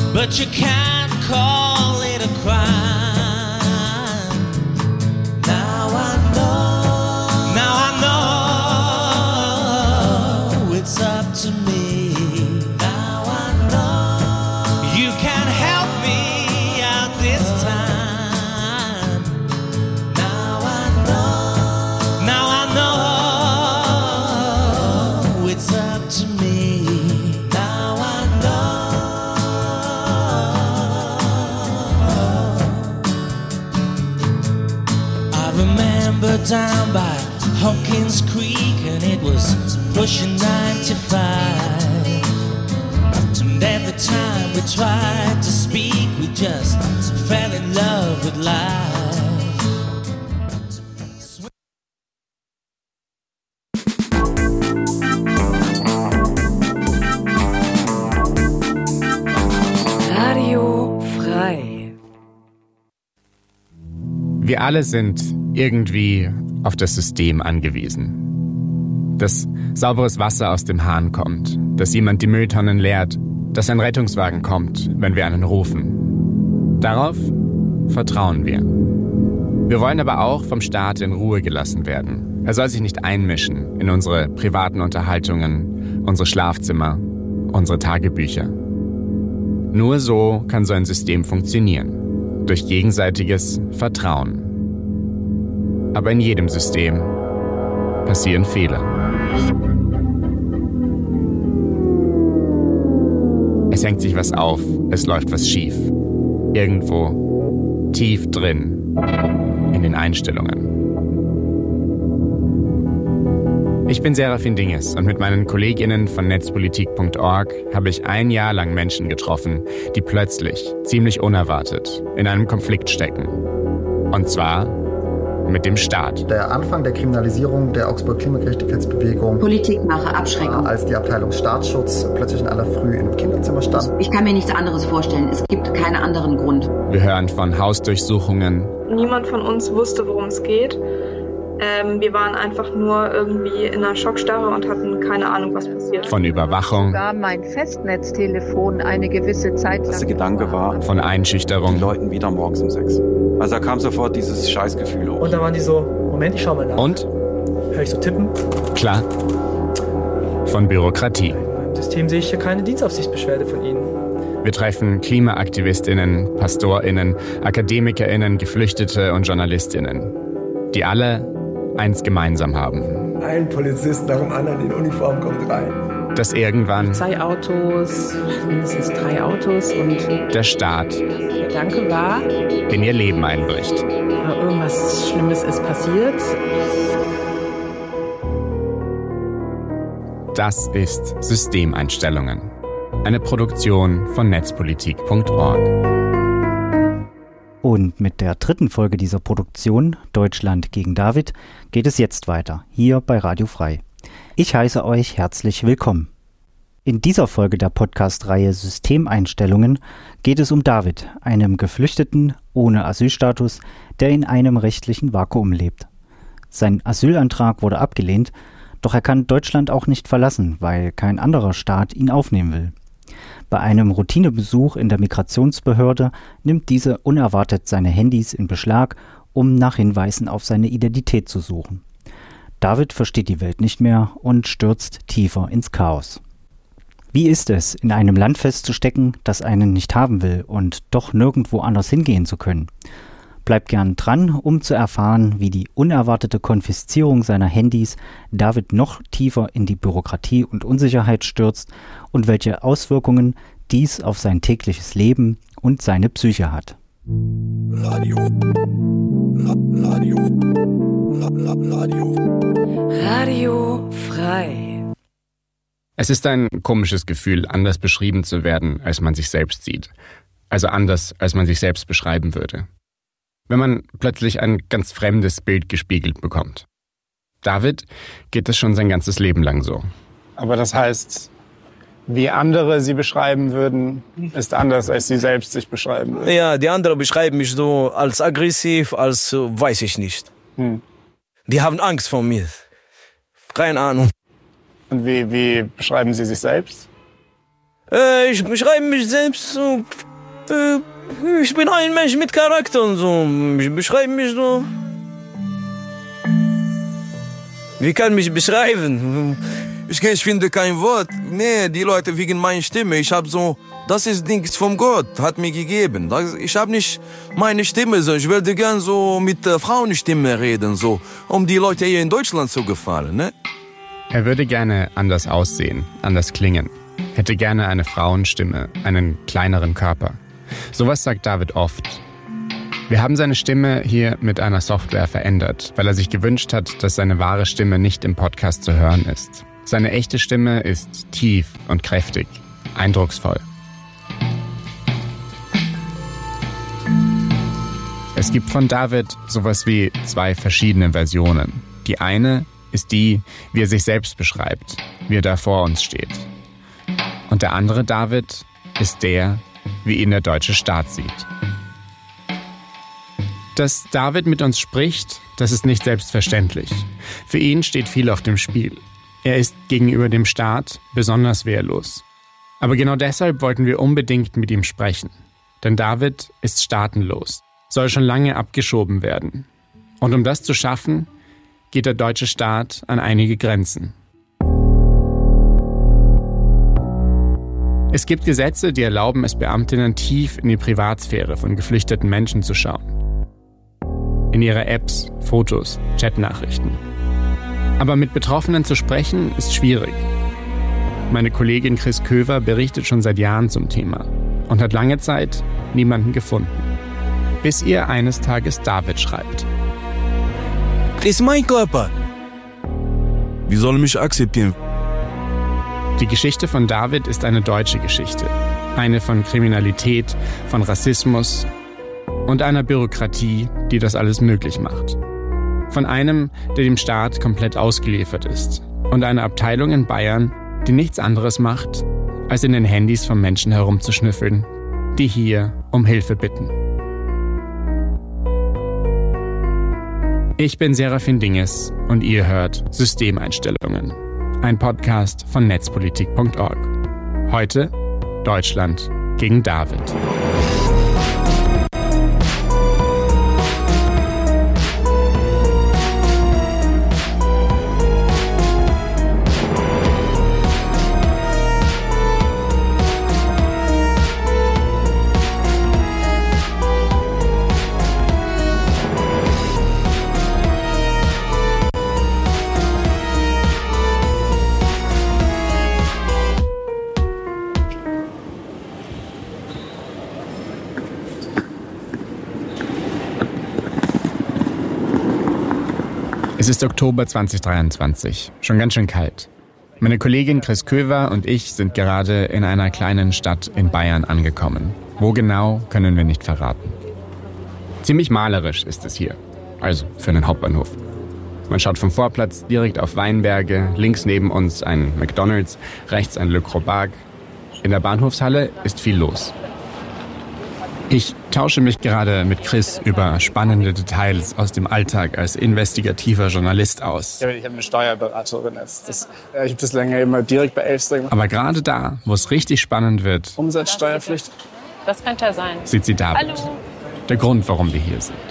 but you can't call it a crime. Now I know it's up to me. Now I know you can help me out this time. Now I know it's up to me. Now I remember down by Hawkins Creek, and it was pushing 95. And every time we tried to speak, we just fell in love with life. Radio frei. Wir alle sind irgendwie auf das System angewiesen. Dass sauberes Wasser aus dem Hahn kommt, dass jemand die Mülltonnen leert, dass ein Rettungswagen kommt, wenn wir einen rufen. Darauf vertrauen wir. Wir wollen aber auch vom Staat in Ruhe gelassen werden. Er soll sich nicht einmischen in unsere privaten Unterhaltungen, unsere Schlafzimmer, unsere Tagebücher. Nur so kann so ein System funktionieren. Durch gegenseitiges Vertrauen. Aber in jedem System passieren Fehler. Es hängt sich was auf, es läuft was schief. Irgendwo tief drin in den Einstellungen. Ich bin Serafin Dinges und mit meinen KollegInnen von netzpolitik.org habe ich ein Jahr lang Menschen getroffen, die plötzlich, ziemlich unerwartet, in einem Konflikt stecken. Und zwar mit dem Staat. Der Anfang der Kriminalisierung der Augsburg-Klimagerechtigkeitsbewegung. Politikmache, Abschreckung. Als die Abteilung Staatsschutz plötzlich in aller Früh in einem Kinderzimmer stand. Ich kann mir nichts anderes vorstellen. Es gibt keinen anderen Grund. Wir hören von Hausdurchsuchungen. Niemand von uns wusste, worum es geht. Wir waren einfach nur irgendwie in einer Schockstarre und hatten keine Ahnung, was passiert. Von Überwachung. Sogar mein Festnetztelefon eine gewisse Zeit lang. Der Gedanke war, von Einschüchterung. Die Leuten wieder morgens um 6. Also da kam sofort dieses Scheißgefühl hoch. Und da waren die so, Moment, ich schau mal nach. Und? Hör ich so tippen? Klar. Von Bürokratie. Im System sehe ich hier keine Dienstaufsichtsbeschwerde von Ihnen. Wir treffen KlimaaktivistInnen, PastorInnen, AkademikerInnen, Geflüchtete und JournalistInnen. Die alle eins gemeinsam haben. Ein Polizist nach dem anderen in Uniform kommt rein. Dass irgendwann 2 Autos, mindestens 3 Autos und der Staat der Gedanke war, in ihr Leben einbricht. Irgendwas Schlimmes ist passiert. Das ist Systemeinstellungen. Eine Produktion von netzpolitik.org. Und mit der 3. Folge dieser Produktion, Deutschland gegen David, geht es jetzt weiter, hier bei Radio Frei. Ich heiße euch herzlich willkommen. In dieser Folge der Podcast-Reihe Systemeinstellungen geht es um David, einem Geflüchteten ohne Asylstatus, der in einem rechtlichen Vakuum lebt. Sein Asylantrag wurde abgelehnt, doch er kann Deutschland auch nicht verlassen, weil kein anderer Staat ihn aufnehmen will. Bei einem Routinebesuch in der Migrationsbehörde nimmt diese unerwartet seine Handys in Beschlag, um nach Hinweisen auf seine Identität zu suchen. David versteht die Welt nicht mehr und stürzt tiefer ins Chaos. Wie ist es, in einem Land festzustecken, das einen nicht haben will und doch nirgendwo anders hingehen zu können? Bleibt gern dran, um zu erfahren, wie die unerwartete Konfiszierung seiner Handys David noch tiefer in die Bürokratie und Unsicherheit stürzt und welche Auswirkungen dies auf sein tägliches Leben und seine Psyche hat. Radio frei. Es ist ein komisches Gefühl, anders beschrieben zu werden, als man sich selbst sieht. Also anders, als man sich selbst beschreiben würde. Wenn man plötzlich ein ganz fremdes Bild gespiegelt bekommt. David geht es schon sein ganzes Leben lang so. Aber das heißt, wie andere sie beschreiben würden, ist anders, als sie selbst sich beschreiben würden. Ja, die anderen beschreiben mich so als aggressiv, als weiß ich nicht. Die haben Angst vor mir. Keine Ahnung. Und wie beschreiben sie sich selbst? Ich beschreibe mich selbst so. Ich bin ein Mensch mit Charakter und so. Ich beschreibe mich so. Wie kann ich mich beschreiben? Ich finde kein Wort. Nee, die Leute wegen meiner Stimme. Ich habe so, das ist nichts vom Gott, hat mir gegeben. Ich habe nicht meine Stimme so. Ich würde gern so mit Frauenstimme reden, so, um die Leute hier in Deutschland zu gefallen, ne? Er würde gerne anders aussehen, anders klingen. Hätte gerne eine Frauenstimme, einen kleineren Körper. Sowas sagt David oft. Wir haben seine Stimme hier mit einer Software verändert, weil er sich gewünscht hat, dass seine wahre Stimme nicht im Podcast zu hören ist. Seine echte Stimme ist tief und kräftig, eindrucksvoll. Es gibt von David sowas wie 2 verschiedene Versionen. Die eine ist die, wie er sich selbst beschreibt, wie er da vor uns steht. Und der andere David ist der, wie ihn der deutsche Staat sieht. Dass David mit uns spricht, das ist nicht selbstverständlich. Für ihn steht viel auf dem Spiel. Er ist gegenüber dem Staat besonders wehrlos. Aber genau deshalb wollten wir unbedingt mit ihm sprechen. Denn David ist staatenlos, soll schon lange abgeschoben werden. Und um das zu schaffen, geht der deutsche Staat an einige Grenzen. Es gibt Gesetze, die erlauben es Beamtinnen tief in die Privatsphäre von geflüchteten Menschen zu schauen. In ihre Apps, Fotos, Chatnachrichten. Aber mit Betroffenen zu sprechen, ist schwierig. Meine Kollegin Chris Köver berichtet schon seit Jahren zum Thema und hat lange Zeit niemanden gefunden. Bis ihr eines Tages David schreibt. Das ist mein Körper. Wie soll ich mich akzeptieren? Die Geschichte von David ist eine deutsche Geschichte. Eine von Kriminalität, von Rassismus und einer Bürokratie, die das alles möglich macht. Von einem, der dem Staat komplett ausgeliefert ist. Und einer Abteilung in Bayern, die nichts anderes macht, als in den Handys von Menschen herumzuschnüffeln, die hier um Hilfe bitten. Ich bin Serafin Dinges und ihr hört Systemeinstellungen. Ein Podcast von netzpolitik.org. Heute Deutschland gegen David. Es ist Oktober 2023, schon ganz schön kalt. Meine Kollegin Chris Köver und ich sind gerade in einer kleinen Stadt in Bayern angekommen. Wo genau, können wir nicht verraten. Ziemlich malerisch ist es hier, also für einen Hauptbahnhof. Man schaut vom Vorplatz direkt auf Weinberge, links neben uns ein McDonald's, rechts ein Le Crobag. In der Bahnhofshalle ist viel los. Ich tausche mich gerade mit Chris über spannende Details aus dem Alltag als investigativer Journalist aus. Ich habe eine Steuerberaterin. Ich habe das länger immer direkt bei Elster gemacht. Aber gerade da, wo es richtig spannend wird, Umsatzsteuerpflicht. Das könnte er sein. Sieht sie David. Hallo. Der Grund, warum wir hier sind.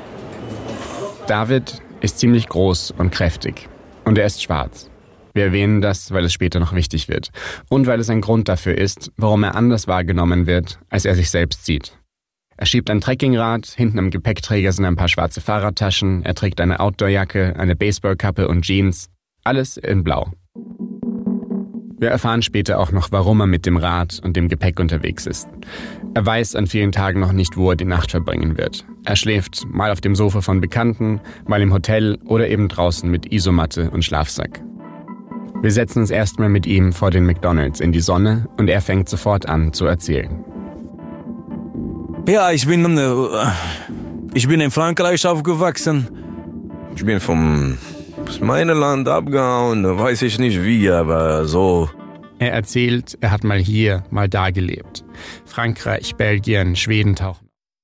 David ist ziemlich groß und kräftig. Und er ist schwarz. Wir erwähnen das, weil es später noch wichtig wird. Und weil es ein Grund dafür ist, warum er anders wahrgenommen wird, als er sich selbst sieht. Er schiebt ein Trekkingrad, hinten am Gepäckträger sind ein paar schwarze Fahrradtaschen, er trägt eine Outdoorjacke, eine Baseballkappe und Jeans. Alles in Blau. Wir erfahren später auch noch, warum er mit dem Rad und dem Gepäck unterwegs ist. Er weiß an vielen Tagen noch nicht, wo er die Nacht verbringen wird. Er schläft mal auf dem Sofa von Bekannten, mal im Hotel oder eben draußen mit Isomatte und Schlafsack. Wir setzen uns erstmal mit ihm vor den McDonald's in die Sonne und er fängt sofort an zu erzählen. Ja, ich bin in Frankreich aufgewachsen. Ich bin aus meinem Land abgehauen, weiß ich nicht wie, aber so. Er erzählt, er hat mal hier, mal da gelebt. Frankreich, Belgien, Schweden tauchen.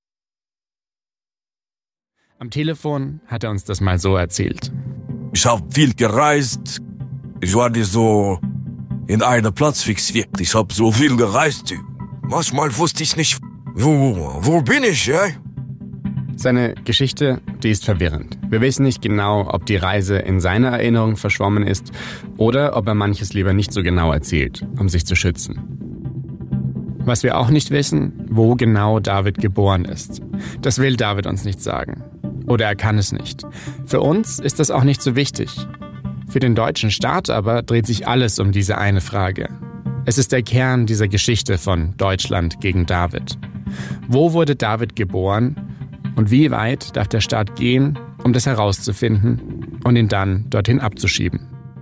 Am Telefon hat er uns das mal so erzählt. Ich habe viel gereist. Ich war nicht so in einer Platz fixiert. Ich hab so viel gereist. Manchmal wusste ich nicht, wo bin ich, ja? Seine Geschichte, die ist verwirrend. Wir wissen nicht genau, ob die Reise in seiner Erinnerung verschwommen ist oder ob er manches lieber nicht so genau erzählt, um sich zu schützen. Was wir auch nicht wissen, wo genau David geboren ist. Das will David uns nicht sagen. Oder er kann es nicht. Für uns ist das auch nicht so wichtig. Für den deutschen Staat aber dreht sich alles um diese eine Frage. Es ist der Kern dieser Geschichte von Deutschland gegen David. Wo wurde David geboren und wie weit darf der Staat gehen, um das herauszufinden und ihn dann dorthin abzuschieben?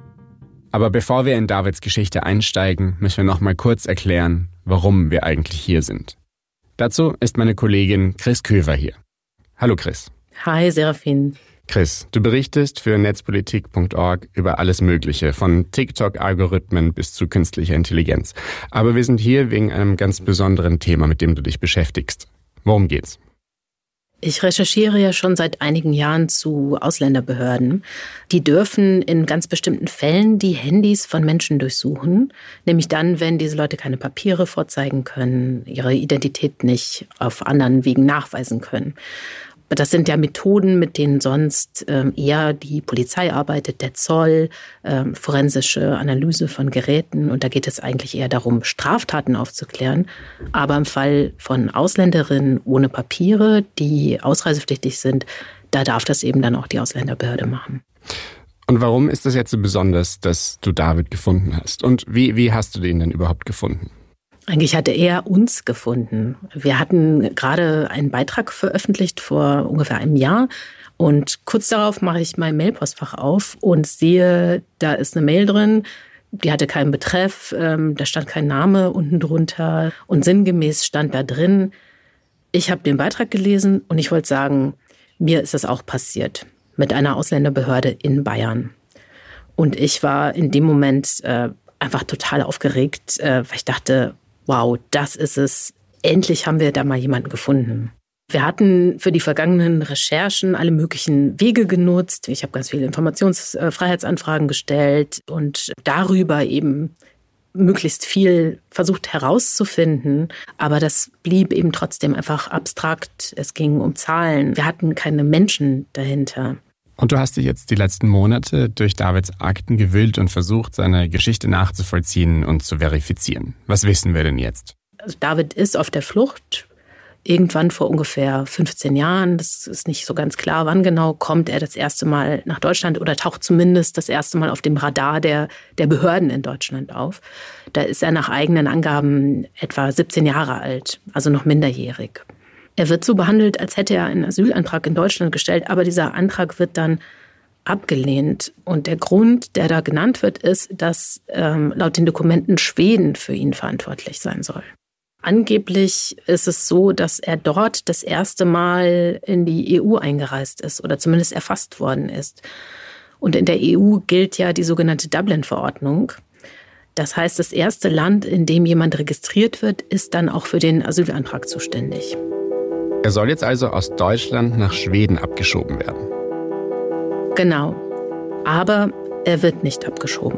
Aber bevor wir in Davids Geschichte einsteigen, müssen wir noch mal kurz erklären, warum wir eigentlich hier sind. Dazu ist meine Kollegin Chris Köver hier. Hallo Chris. Hi Serafin. Chris, du berichtest für netzpolitik.org über alles Mögliche, von TikTok-Algorithmen bis zu künstlicher Intelligenz. Aber wir sind hier wegen einem ganz besonderen Thema, mit dem du dich beschäftigst. Worum geht's? Ich recherchiere ja schon seit einigen Jahren zu Ausländerbehörden. Die dürfen in ganz bestimmten Fällen die Handys von Menschen durchsuchen. Nämlich dann, wenn diese Leute keine Papiere vorzeigen können, ihre Identität nicht auf anderen Wegen nachweisen können. Das sind ja Methoden, mit denen sonst eher die Polizei arbeitet, der Zoll, forensische Analyse von Geräten. Und da geht es eigentlich eher darum, Straftaten aufzuklären. Aber im Fall von Ausländerinnen ohne Papiere, die ausreisepflichtig sind, da darf das eben dann auch die Ausländerbehörde machen. Und warum ist das jetzt so besonders, dass du David gefunden hast? Und wie hast du den denn überhaupt gefunden? Eigentlich hatte er uns gefunden. Wir hatten gerade einen Beitrag veröffentlicht vor ungefähr einem Jahr. Und kurz darauf mache ich mein Mailpostfach auf und sehe, da ist eine Mail drin, die hatte keinen Betreff, da stand kein Name unten drunter. Und sinngemäß stand da drin, ich habe den Beitrag gelesen und ich wollte sagen, mir ist das auch passiert mit einer Ausländerbehörde in Bayern. Und ich war in dem Moment einfach total aufgeregt, weil ich dachte, wow, das ist es. Endlich haben wir da mal jemanden gefunden. Wir hatten für die vergangenen Recherchen alle möglichen Wege genutzt. Ich habe ganz viele Informationsfreiheitsanfragen gestellt und darüber eben möglichst viel versucht herauszufinden. Aber das blieb eben trotzdem einfach abstrakt. Es ging um Zahlen. Wir hatten keine Menschen dahinter. Und du hast dich jetzt die letzten Monate durch Davids Akten gewühlt und versucht, seine Geschichte nachzuvollziehen und zu verifizieren. Was wissen wir denn jetzt? Also David ist auf der Flucht. Irgendwann vor ungefähr 15 Jahren, das ist nicht so ganz klar, wann genau, kommt er das erste Mal nach Deutschland oder taucht zumindest das erste Mal auf dem Radar der Behörden in Deutschland auf. Da ist er nach eigenen Angaben etwa 17 Jahre alt, also noch minderjährig. Er wird so behandelt, als hätte er einen Asylantrag in Deutschland gestellt, aber dieser Antrag wird dann abgelehnt. Und der Grund, der da genannt wird, ist, dass laut den Dokumenten Schweden für ihn verantwortlich sein soll. Angeblich ist es so, dass er dort das erste Mal in die EU eingereist ist oder zumindest erfasst worden ist. Und in der EU gilt ja die sogenannte Dublin-Verordnung. Das heißt, das erste Land, in dem jemand registriert wird, ist dann auch für den Asylantrag zuständig. Er soll jetzt also aus Deutschland nach Schweden abgeschoben werden. Genau. Aber er wird nicht abgeschoben.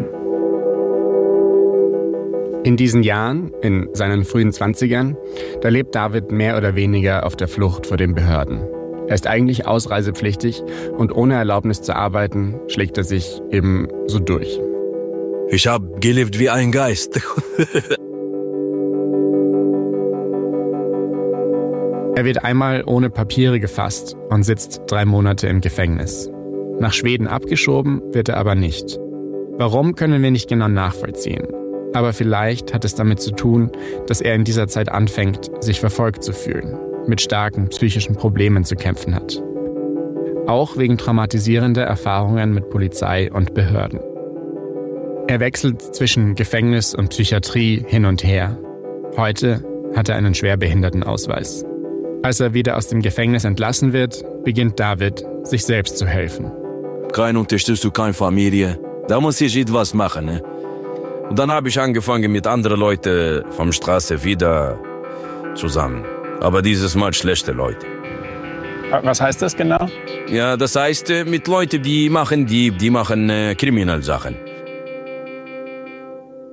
In diesen Jahren, in seinen frühen 20ern, da lebt David mehr oder weniger auf der Flucht vor den Behörden. Er ist eigentlich ausreisepflichtig und ohne Erlaubnis zu arbeiten, schlägt er sich eben so durch. Ich habe gelebt wie ein Geist. Er wird einmal ohne Papiere gefasst und sitzt 3 Monate im Gefängnis. Nach Schweden abgeschoben wird er aber nicht. Warum, können wir nicht genau nachvollziehen. Aber vielleicht hat es damit zu tun, dass er in dieser Zeit anfängt, sich verfolgt zu fühlen, mit starken psychischen Problemen zu kämpfen hat. Auch wegen traumatisierender Erfahrungen mit Polizei und Behörden. Er wechselt zwischen Gefängnis und Psychiatrie hin und her. Heute hat er einen Schwerbehindertenausweis. Als er wieder aus dem Gefängnis entlassen wird, beginnt David, sich selbst zu helfen. Keine Unterstützung, keine Familie. Da muss ich etwas machen, ne? Und dann habe ich angefangen mit anderen Leuten vom Straße wieder zusammen. Aber dieses Mal schlechte Leute. Was heißt das genau? Ja, das heißt mit Leuten, die machen Kriminalsachen.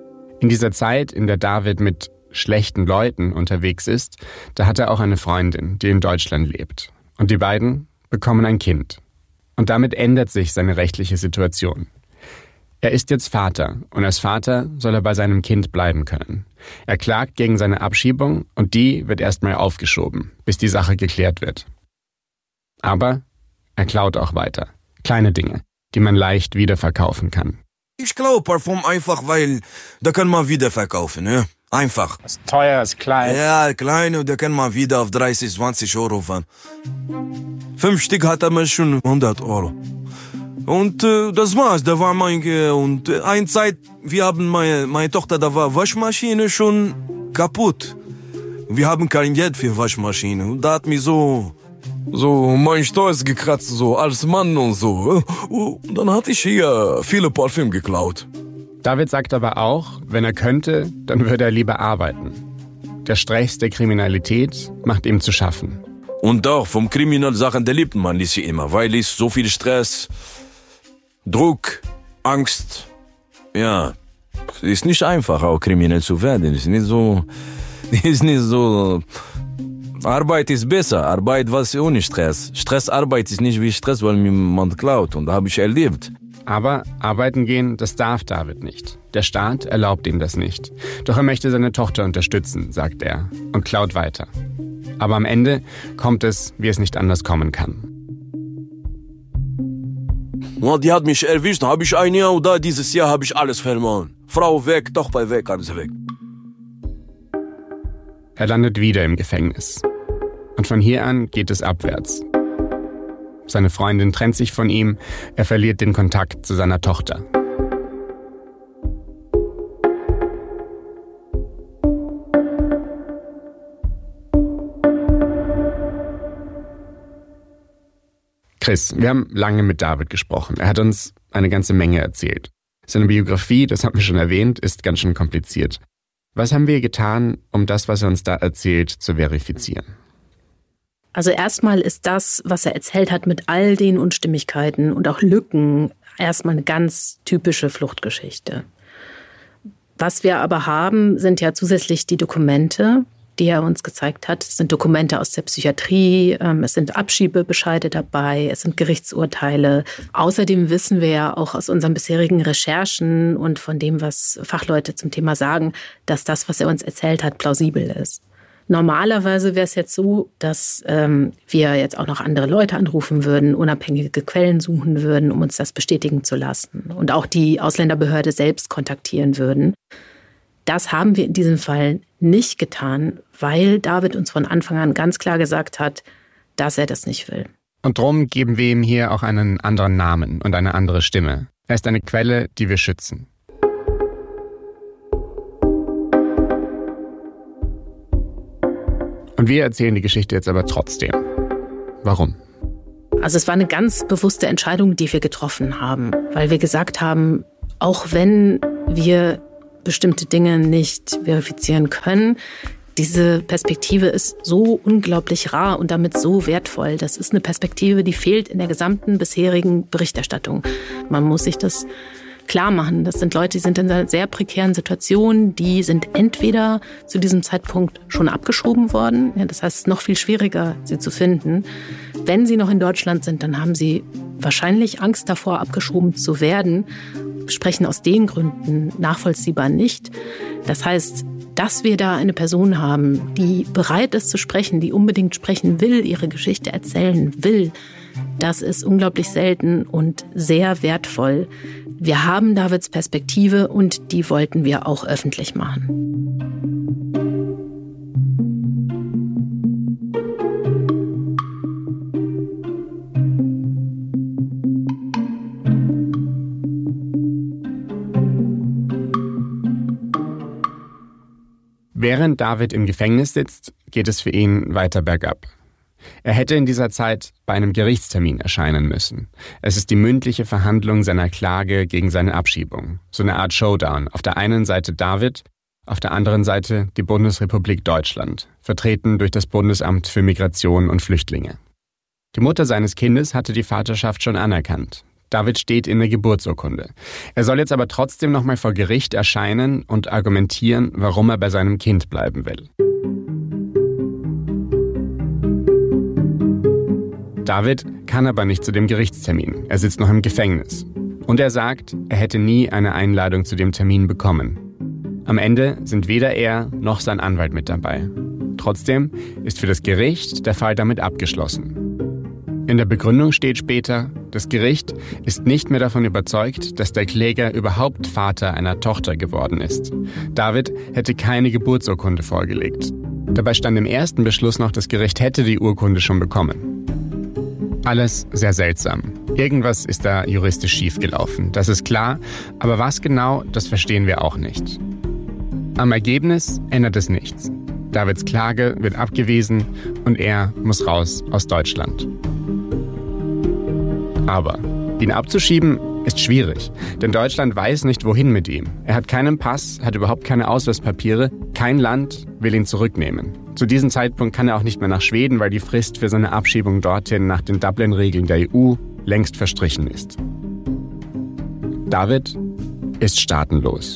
In dieser Zeit, in der David mit schlechten Leuten unterwegs ist, da hat er auch eine Freundin, die in Deutschland lebt. Und die beiden bekommen ein Kind. Und damit ändert sich seine rechtliche Situation. Er ist jetzt Vater und als Vater soll er bei seinem Kind bleiben können. Er klagt gegen seine Abschiebung und die wird erstmal aufgeschoben, bis die Sache geklärt wird. Aber er klaut auch weiter. Kleine Dinge, die man leicht wiederverkaufen kann. Ich klaue Parfum einfach, weil da kann man wiederverkaufen, ne? Einfach. Das ist teuer, ist klein. Ja, klein und da kann man wieder auf 30, 20 Euro fahren. 5 Stück hat er mir schon 100 Euro. Und das war's, da war und eine Zeit, wir haben meine Tochter, da war Waschmaschine schon kaputt. Wir haben kein Geld für Waschmaschine und da hat mich so mein Stolz gekratzt, so als Mann und so. Und dann hatte ich hier viele Parfüm geklaut. David sagt aber auch, wenn er könnte, dann würde er lieber arbeiten. Der Stress der Kriminalität macht ihm zu schaffen. Und auch vom Kriminalsachen, der liebt man nicht immer, weil es so viel Stress, Druck, Angst. Ja, es ist nicht einfach, auch kriminell zu werden. Es ist nicht so. Arbeit ist besser. Arbeit was ohne Stress. Stressarbeit ist nicht wie Stress, weil man klaut. Und da habe ich erlebt. Aber arbeiten gehen, das darf David nicht. Der Staat erlaubt ihm das nicht. Doch er möchte seine Tochter unterstützen, sagt er, und klaut weiter. Aber am Ende kommt es, wie es nicht anders kommen kann. Die hat mich erwischt, habe ich ein Jahr oder dieses Jahr habe ich alles verloren. Frau weg, Tochter weg, alles weg. Er landet wieder im Gefängnis. Und von hier an geht es abwärts. Seine Freundin trennt sich von ihm, er verliert den Kontakt zu seiner Tochter. Chris, wir haben lange mit David gesprochen. Er hat uns eine ganze Menge erzählt. Seine Biografie, das haben wir schon erwähnt, ist ganz schön kompliziert. Was haben wir getan, um das, was er uns da erzählt, zu verifizieren? Also erstmal ist das, was er erzählt hat, mit all den Unstimmigkeiten und auch Lücken, erstmal eine ganz typische Fluchtgeschichte. Was wir aber haben, sind ja zusätzlich die Dokumente, die er uns gezeigt hat. Es sind Dokumente aus der Psychiatrie, es sind Abschiebebescheide dabei, es sind Gerichtsurteile. Außerdem wissen wir ja auch aus unseren bisherigen Recherchen und von dem, was Fachleute zum Thema sagen, dass das, was er uns erzählt hat, plausibel ist. Normalerweise wäre es jetzt so, dass wir jetzt auch noch andere Leute anrufen würden, unabhängige Quellen suchen würden, um uns das bestätigen zu lassen. Und auch die Ausländerbehörde selbst kontaktieren würden. Das haben wir in diesem Fall nicht getan, weil David uns von Anfang an ganz klar gesagt hat, dass er das nicht will. Und drum geben wir ihm hier auch einen anderen Namen und eine andere Stimme. Er ist eine Quelle, die wir schützen. Und wir erzählen die Geschichte jetzt aber trotzdem. Warum? Also es war eine ganz bewusste Entscheidung, die wir getroffen haben, weil wir gesagt haben, auch wenn wir bestimmte Dinge nicht verifizieren können, diese Perspektive ist so unglaublich rar und damit so wertvoll. Das ist eine Perspektive, die fehlt in der gesamten bisherigen Berichterstattung. Man muss sich das klar machen. Das sind Leute, die sind in einer sehr prekären Situation. Die sind entweder zu diesem Zeitpunkt schon abgeschoben worden. Ja, das heißt, es ist noch viel schwieriger, sie zu finden. Wenn sie noch in Deutschland sind, dann haben sie wahrscheinlich Angst davor, abgeschoben zu werden. Sprechen aus den Gründen nachvollziehbar nicht. Das heißt, dass wir da eine Person haben, die bereit ist zu sprechen, die unbedingt sprechen will, ihre Geschichte erzählen will, das ist unglaublich selten und sehr wertvoll. Wir haben Davids Perspektive und die wollten wir auch öffentlich machen. Während David im Gefängnis sitzt, geht es für ihn weiter bergab. Er hätte in dieser Zeit bei einem Gerichtstermin erscheinen müssen. Es ist die mündliche Verhandlung seiner Klage gegen seine Abschiebung. So eine Art Showdown. Auf der einen Seite David, auf der anderen Seite die Bundesrepublik Deutschland, vertreten durch das Bundesamt für Migration und Flüchtlinge. Die Mutter seines Kindes hatte die Vaterschaft schon anerkannt. David steht in der Geburtsurkunde. Er soll jetzt aber trotzdem nochmal vor Gericht erscheinen und argumentieren, warum er bei seinem Kind bleiben will. David kann aber nicht zu dem Gerichtstermin. Er sitzt noch im Gefängnis. Und er sagt, er hätte nie eine Einladung zu dem Termin bekommen. Am Ende sind weder er noch sein Anwalt mit dabei. Trotzdem ist für das Gericht der Fall damit abgeschlossen. In der Begründung steht später, das Gericht ist nicht mehr davon überzeugt, dass der Kläger überhaupt Vater einer Tochter geworden ist. David hätte keine Geburtsurkunde vorgelegt. Dabei stand im ersten Beschluss noch, das Gericht hätte die Urkunde schon bekommen. Alles sehr seltsam. Irgendwas ist da juristisch schiefgelaufen, das ist klar, aber was genau, das verstehen wir auch nicht. Am Ergebnis ändert es nichts. Davids Klage wird abgewiesen und er muss raus aus Deutschland. Aber ihn abzuschieben ist schwierig, denn Deutschland weiß nicht, wohin mit ihm. Er hat keinen Pass, hat überhaupt keine Ausweispapiere, kein Land will ihn zurücknehmen. Zu diesem Zeitpunkt kann er auch nicht mehr nach Schweden, weil die Frist für seine Abschiebung dorthin nach den Dublin-Regeln der EU längst verstrichen ist. David ist staatenlos.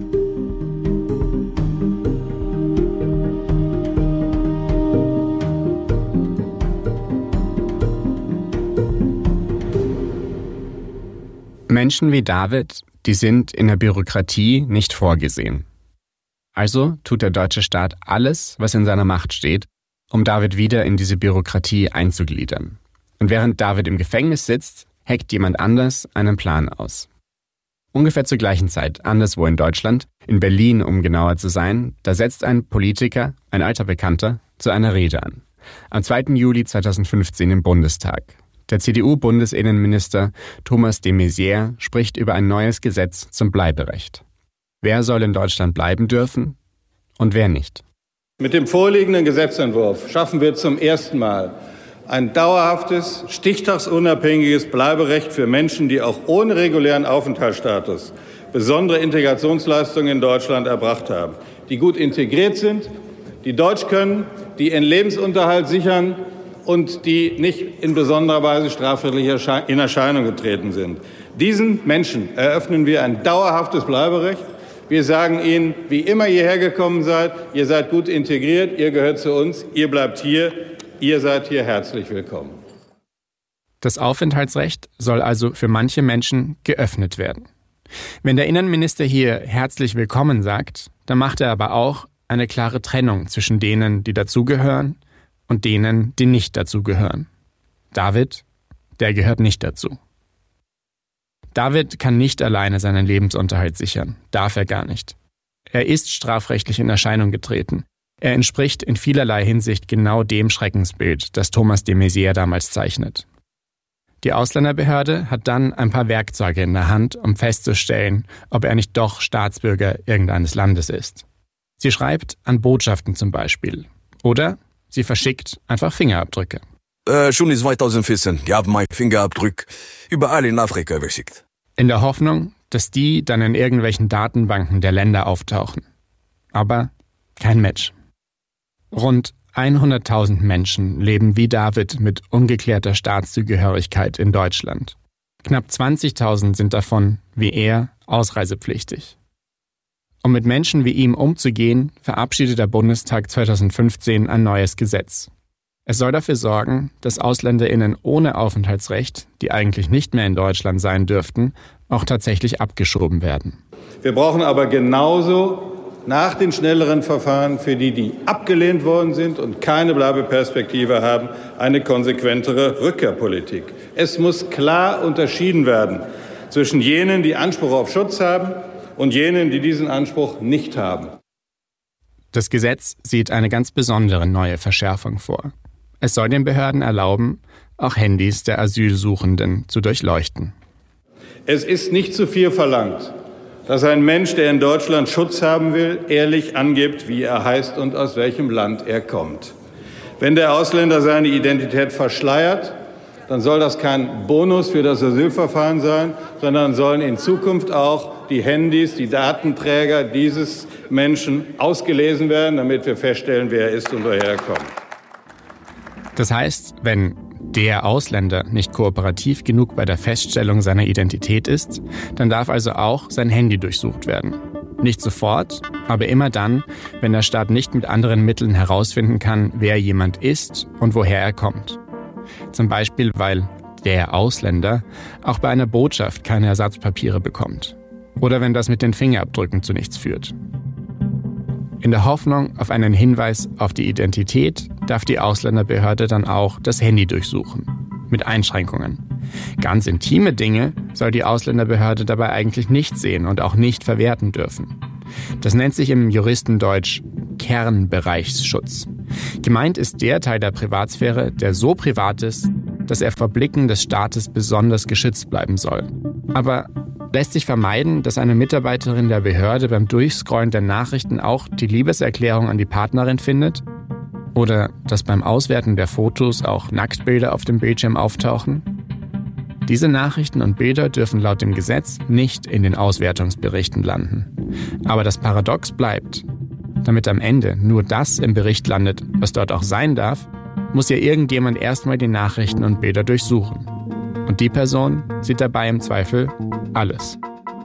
Menschen wie David, die sind in der Bürokratie nicht vorgesehen. Also tut der deutsche Staat alles, was in seiner Macht steht, um David wieder in diese Bürokratie einzugliedern. Und während David im Gefängnis sitzt, heckt jemand anders einen Plan aus. Ungefähr zur gleichen Zeit, anderswo in Deutschland, in Berlin, um genauer zu sein, da setzt ein Politiker, ein alter Bekannter, zu einer Rede an. Am 2. Juli 2015 im Bundestag. Der CDU-Bundesinnenminister Thomas de Maizière spricht über ein neues Gesetz zum Bleiberecht. Wer soll in Deutschland bleiben dürfen und wer nicht? Mit dem vorliegenden Gesetzentwurf schaffen wir zum ersten Mal ein dauerhaftes, stichtagsunabhängiges Bleiberecht für Menschen, die auch ohne regulären Aufenthaltsstatus besondere Integrationsleistungen in Deutschland erbracht haben, die gut integriert sind, die Deutsch können, die ihren Lebensunterhalt sichern und die nicht in besonderer Weise strafrechtlich in Erscheinung getreten sind. Diesen Menschen eröffnen wir ein dauerhaftes Bleiberecht. Wir sagen ihnen, wie immer ihr hergekommen seid, ihr seid gut integriert, ihr gehört zu uns, ihr bleibt hier, ihr seid hier herzlich willkommen. Das Aufenthaltsrecht soll also für manche Menschen geöffnet werden. Wenn der Innenminister hier herzlich willkommen sagt, dann macht er aber auch eine klare Trennung zwischen denen, die dazugehören und denen, die nicht dazugehören. David, der gehört nicht dazu. David kann nicht alleine seinen Lebensunterhalt sichern, darf er gar nicht. Er ist strafrechtlich in Erscheinung getreten. Er entspricht in vielerlei Hinsicht genau dem Schreckensbild, das Thomas de Maizière damals zeichnet. Die Ausländerbehörde hat dann ein paar Werkzeuge in der Hand, um festzustellen, ob er nicht doch Staatsbürger irgendeines Landes ist. Sie schreibt an Botschaften zum Beispiel. Oder sie verschickt einfach Fingerabdrücke. Schon in 2014, die haben meinen Fingerabdruck überall in Afrika verschickt. In der Hoffnung, dass die dann in irgendwelchen Datenbanken der Länder auftauchen. Aber kein Match. Rund 100.000 Menschen leben wie David mit ungeklärter Staatszugehörigkeit in Deutschland. Knapp 20.000 sind davon, wie er, ausreisepflichtig. Um mit Menschen wie ihm umzugehen, verabschiedet der Bundestag 2015 ein neues Gesetz. Es soll dafür sorgen, dass AusländerInnen ohne Aufenthaltsrecht, die eigentlich nicht mehr in Deutschland sein dürften, auch tatsächlich abgeschoben werden. Wir brauchen aber genauso nach den schnelleren Verfahren für die, die abgelehnt worden sind und keine Bleibeperspektive haben, eine konsequentere Rückkehrpolitik. Es muss klar unterschieden werden zwischen jenen, die Anspruch auf Schutz haben, und jenen, die diesen Anspruch nicht haben. Das Gesetz sieht eine ganz besondere neue Verschärfung vor. Es soll den Behörden erlauben, auch Handys der Asylsuchenden zu durchleuchten. Es ist nicht zu viel verlangt, dass ein Mensch, der in Deutschland Schutz haben will, ehrlich angibt, wie er heißt und aus welchem Land er kommt. Wenn der Ausländer seine Identität verschleiert, dann soll das kein Bonus für das Asylverfahren sein, sondern sollen in Zukunft auch die Handys, die Datenträger dieses Menschen ausgelesen werden, damit wir feststellen, wer er ist und woher er kommt. Das heißt, wenn der Ausländer nicht kooperativ genug bei der Feststellung seiner Identität ist, dann darf also auch sein Handy durchsucht werden. Nicht sofort, aber immer dann, wenn der Staat nicht mit anderen Mitteln herausfinden kann, wer jemand ist und woher er kommt. Zum Beispiel, weil der Ausländer auch bei einer Botschaft keine Ersatzpapiere bekommt. Oder wenn das mit den Fingerabdrücken zu nichts führt. In der Hoffnung auf einen Hinweis auf die Identität darf die Ausländerbehörde dann auch das Handy durchsuchen. Mit Einschränkungen. Ganz intime Dinge soll die Ausländerbehörde dabei eigentlich nicht sehen und auch nicht verwerten dürfen. Das nennt sich im Juristendeutsch Kernbereichsschutz. Gemeint ist der Teil der Privatsphäre, der so privat ist, dass er vor Blicken des Staates besonders geschützt bleiben soll. Aber lässt sich vermeiden, dass eine Mitarbeiterin der Behörde beim Durchscrollen der Nachrichten auch die Liebeserklärung an die Partnerin findet? Oder dass beim Auswerten der Fotos auch Nacktbilder auf dem Bildschirm auftauchen? Diese Nachrichten und Bilder dürfen laut dem Gesetz nicht in den Auswertungsberichten landen. Aber das Paradox bleibt: Damit am Ende nur das im Bericht landet, was dort auch sein darf, muss ja irgendjemand erstmal die Nachrichten und Bilder durchsuchen. Und die Person sieht dabei im Zweifel alles.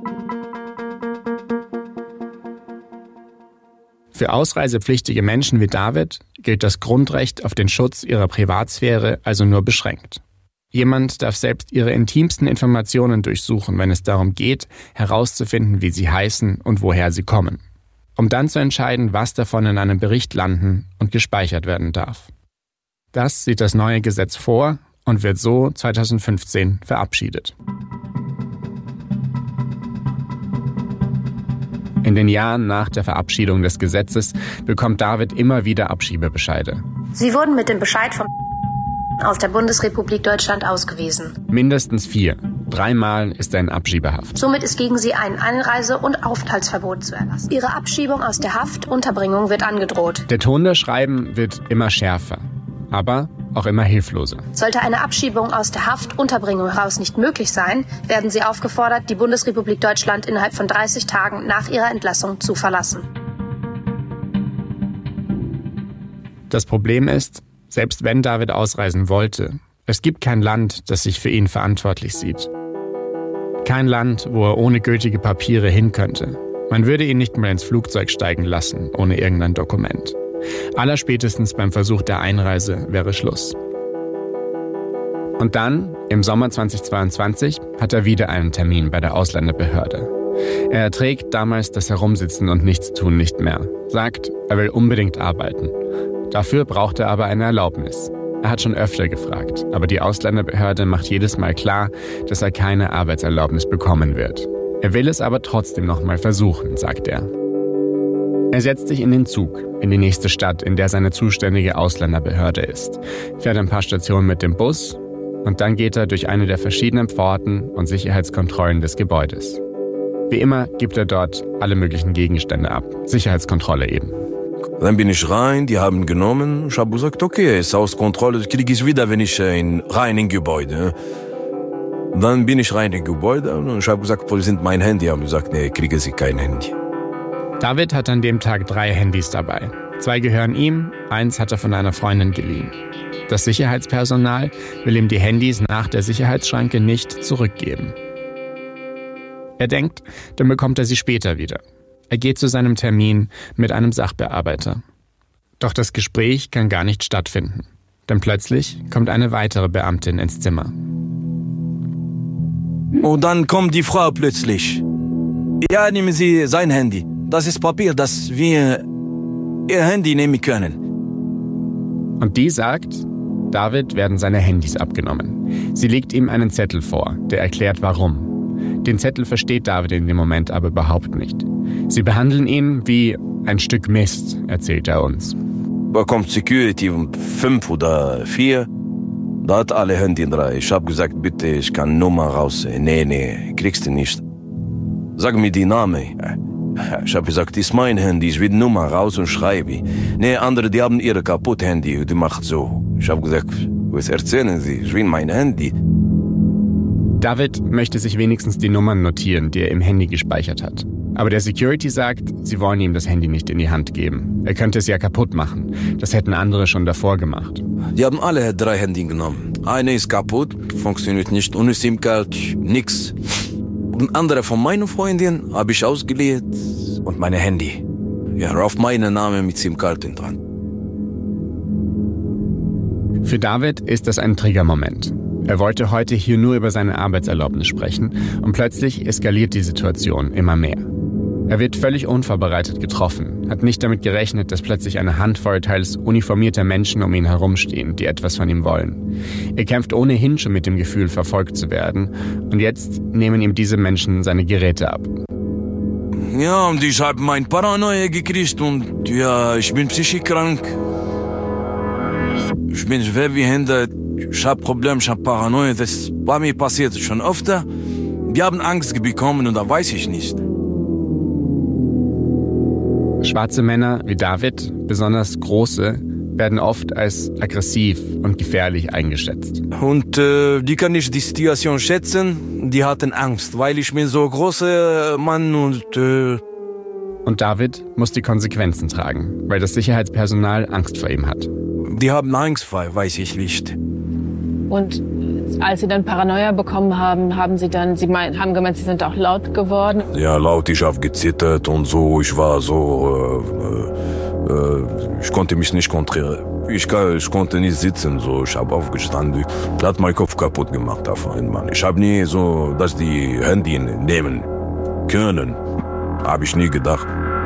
Für ausreisepflichtige Menschen wie David gilt das Grundrecht auf den Schutz ihrer Privatsphäre also nur beschränkt. Jemand darf selbst ihre intimsten Informationen durchsuchen, wenn es darum geht, herauszufinden, wie sie heißen und woher sie kommen, um dann zu entscheiden, was davon in einem Bericht landen und gespeichert werden darf. Das sieht das neue Gesetz vor und wird so 2015 verabschiedet. In den Jahren nach der Verabschiedung des Gesetzes bekommt David immer wieder Abschiebebescheide. Sie wurden mit dem Bescheid vom aus der Bundesrepublik Deutschland ausgewiesen. Mindestens 4. 3-mal ist er in Abschiebehaft. Somit ist gegen Sie ein Einreise- und Aufenthaltsverbot zu erlassen. Ihre Abschiebung aus der Haft, Unterbringung wird angedroht. Der Ton des Schreiben wird immer schärfer, aber auch immer hilfloser. Sollte eine Abschiebung aus der Haft, Unterbringung heraus nicht möglich sein, werden Sie aufgefordert, die Bundesrepublik Deutschland innerhalb von 30 Tagen nach Ihrer Entlassung zu verlassen. Das Problem ist, selbst wenn David ausreisen wollte, es gibt kein Land, das sich für ihn verantwortlich sieht. Kein Land, wo er ohne gültige Papiere hin könnte. Man würde ihn nicht mal ins Flugzeug steigen lassen, ohne irgendein Dokument. Allerspätestens beim Versuch der Einreise wäre Schluss. Und dann, im Sommer 2022, hat er wieder einen Termin bei der Ausländerbehörde. Er erträgt damals das Herumsitzen und Nichtstun nicht mehr, sagt, er will unbedingt arbeiten. Dafür braucht er aber eine Erlaubnis. Er hat schon öfter gefragt, aber die Ausländerbehörde macht jedes Mal klar, dass er keine Arbeitserlaubnis bekommen wird. Er will es aber trotzdem noch mal versuchen, sagt er. Er setzt sich in den Zug, in die nächste Stadt, in der seine zuständige Ausländerbehörde ist, fährt ein paar Stationen mit dem Bus und dann geht er durch eine der verschiedenen Pforten und Sicherheitskontrollen des Gebäudes. Wie immer gibt er dort alle möglichen Gegenstände ab, Sicherheitskontrolle eben. Dann bin ich rein, die haben genommen, ich habe gesagt, okay, ist Hauskontrolle, das kriege ich wieder, wenn ich rein in Gebäude. Dann bin ich rein in Gebäude und ich habe gesagt, wo sind mein Handy? Haben gesagt, nee, kriege Sie kein Handy. David hat an dem Tag 3 Handys dabei. 2 gehören ihm, 1 hat er von einer Freundin geliehen. Das Sicherheitspersonal will ihm die Handys nach der Sicherheitsschranke nicht zurückgeben. Er denkt, dann bekommt er sie später wieder. Er geht zu seinem Termin mit einem Sachbearbeiter. Doch das Gespräch kann gar nicht stattfinden. Denn plötzlich kommt eine weitere Beamtin ins Zimmer. Und dann kommt die Frau plötzlich. Ja, nehmen Sie sein Handy. Das ist Papier, dass wir Ihr Handy nehmen können. Und die sagt, David werden seine Handys abgenommen. Sie legt ihm einen Zettel vor, der erklärt, warum. Den Zettel versteht David in dem Moment aber überhaupt nicht. Sie behandeln ihn wie ein Stück Mist, erzählt er uns. Da kommt Security um 5 oder 4. Da hat alle Handy dran. Ich habe gesagt, bitte, ich kann Nummer raus. Nee, kriegst du nicht. Sag mir die Name. Ich habe gesagt, das ist mein Handy, ich will die Nummer raus und schreibe. Nee, andere, die haben ihre kaputt Handy, die macht so. Ich habe gesagt, was erzählen Sie? Ich will mein Handy. David möchte sich wenigstens die Nummern notieren, die er im Handy gespeichert hat. Aber der Security sagt, sie wollen ihm das Handy nicht in die Hand geben. Er könnte es ja kaputt machen. Das hätten andere schon davor gemacht. Die haben alle 3 Handys genommen. Eine ist kaputt, funktioniert nicht ohne SIM-Card, nix. Und andere von meiner Freundin habe ich ausgeliehen und meine Handy. Ja, auf meinen Namen mit SIM-Card dran. Für David ist das ein Triggermoment. Er wollte heute hier nur über seine Arbeitserlaubnis sprechen und plötzlich eskaliert die Situation immer mehr. Er wird völlig unvorbereitet getroffen, hat nicht damit gerechnet, dass plötzlich eine Handvoll teils uniformierter Menschen um ihn herumstehen, die etwas von ihm wollen. Er kämpft ohnehin schon mit dem Gefühl, verfolgt zu werden und jetzt nehmen ihm diese Menschen seine Geräte ab. Ja, und ich habe mein Paranoia gekriegt und ja, ich bin psychisch krank. Ich bin schwerbehindert, ich habe Probleme, ich habe Paranoia, das war mir passiert schon öfter. Die haben Angst bekommen und da weiß ich nicht. Schwarze Männer wie David, besonders große, werden oft als aggressiv und gefährlich eingeschätzt. Und die kann ich die Situation schätzen, die hatten Angst, weil ich bin so großer Mann Und David muss die Konsequenzen tragen, weil das Sicherheitspersonal Angst vor ihm hat. Die haben Angst, weiß ich nicht. Und als Sie dann Paranoia bekommen haben, haben gemeint, Sie sind auch laut geworden? Ja, laut, ich habe gezittert und so, ich war so, ich konnte mich nicht kontrollieren. Ich konnte nicht sitzen, so, ich habe aufgestanden, hat meinen Kopf kaputt gemacht auf einmal. Ich habe nie so, dass die Handy nehmen können, habe ich nie gedacht.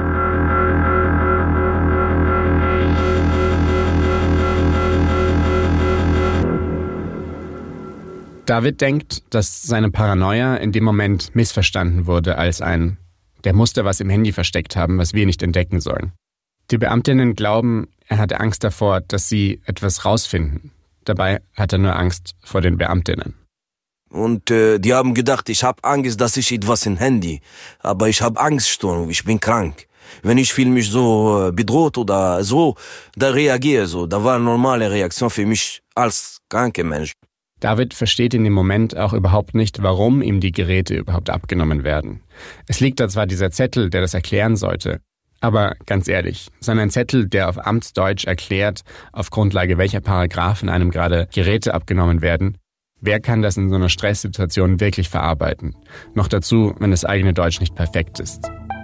David denkt, dass seine Paranoia in dem Moment missverstanden wurde als der musste was im Handy versteckt haben, was wir nicht entdecken sollen. Die Beamtinnen glauben, er hatte Angst davor, dass sie etwas rausfinden. Dabei hat er nur Angst vor den Beamtinnen. Und die haben gedacht, ich habe Angst, dass ich etwas im Handy. Aber ich habe Angststörung, ich bin krank. Wenn ich fühle mich so bedroht oder so, da reagiere so. Da war eine normale Reaktion für mich als kranker Mensch. David versteht in dem Moment auch überhaupt nicht, warum ihm die Geräte überhaupt abgenommen werden. Es liegt da zwar dieser Zettel, der das erklären sollte, aber ganz ehrlich, sondern ein Zettel, der auf Amtsdeutsch erklärt, auf Grundlage welcher Paragraphen einem gerade Geräte abgenommen werden, wer kann das in so einer Stresssituation wirklich verarbeiten? Noch dazu, wenn das eigene Deutsch nicht perfekt ist.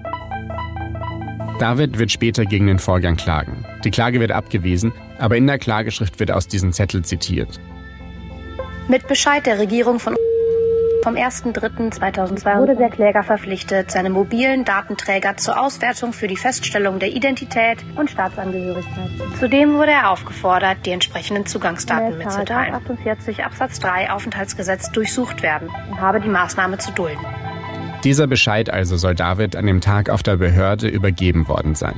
David wird später gegen den Vorgang klagen. Die Klage wird abgewiesen, aber in der Klageschrift wird aus diesem Zettel zitiert. Mit Bescheid der Regierung vom 1.3.2002 wurde der Kläger verpflichtet, seine mobilen Datenträger zur Auswertung für die Feststellung der Identität und Staatsangehörigkeit. Zudem wurde er aufgefordert, die entsprechenden Zugangsdaten mitzuteilen. 48 Absatz 3 Aufenthaltsgesetz durchsucht werden und habe die Maßnahme zu dulden. Dieser Bescheid also soll David an dem Tag auf der Behörde übergeben worden sein.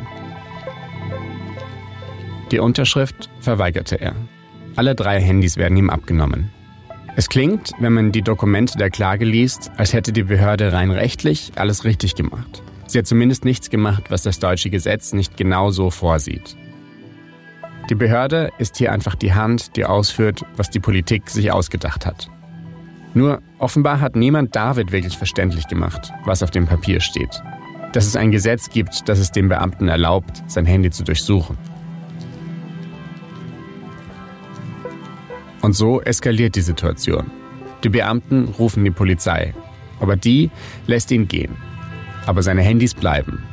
Die Unterschrift verweigerte er. Alle 3 Handys werden ihm abgenommen. Es klingt, wenn man die Dokumente der Klage liest, als hätte die Behörde rein rechtlich alles richtig gemacht. Sie hat zumindest nichts gemacht, was das deutsche Gesetz nicht genau so vorsieht. Die Behörde ist hier einfach die Hand, die ausführt, was die Politik sich ausgedacht hat. Nur offenbar hat niemand David wirklich verständlich gemacht, was auf dem Papier steht. Dass es ein Gesetz gibt, das es dem Beamten erlaubt, sein Handy zu durchsuchen. Und so eskaliert die Situation. Die Beamten rufen die Polizei, aber die lässt ihn gehen. Aber seine Handys bleiben.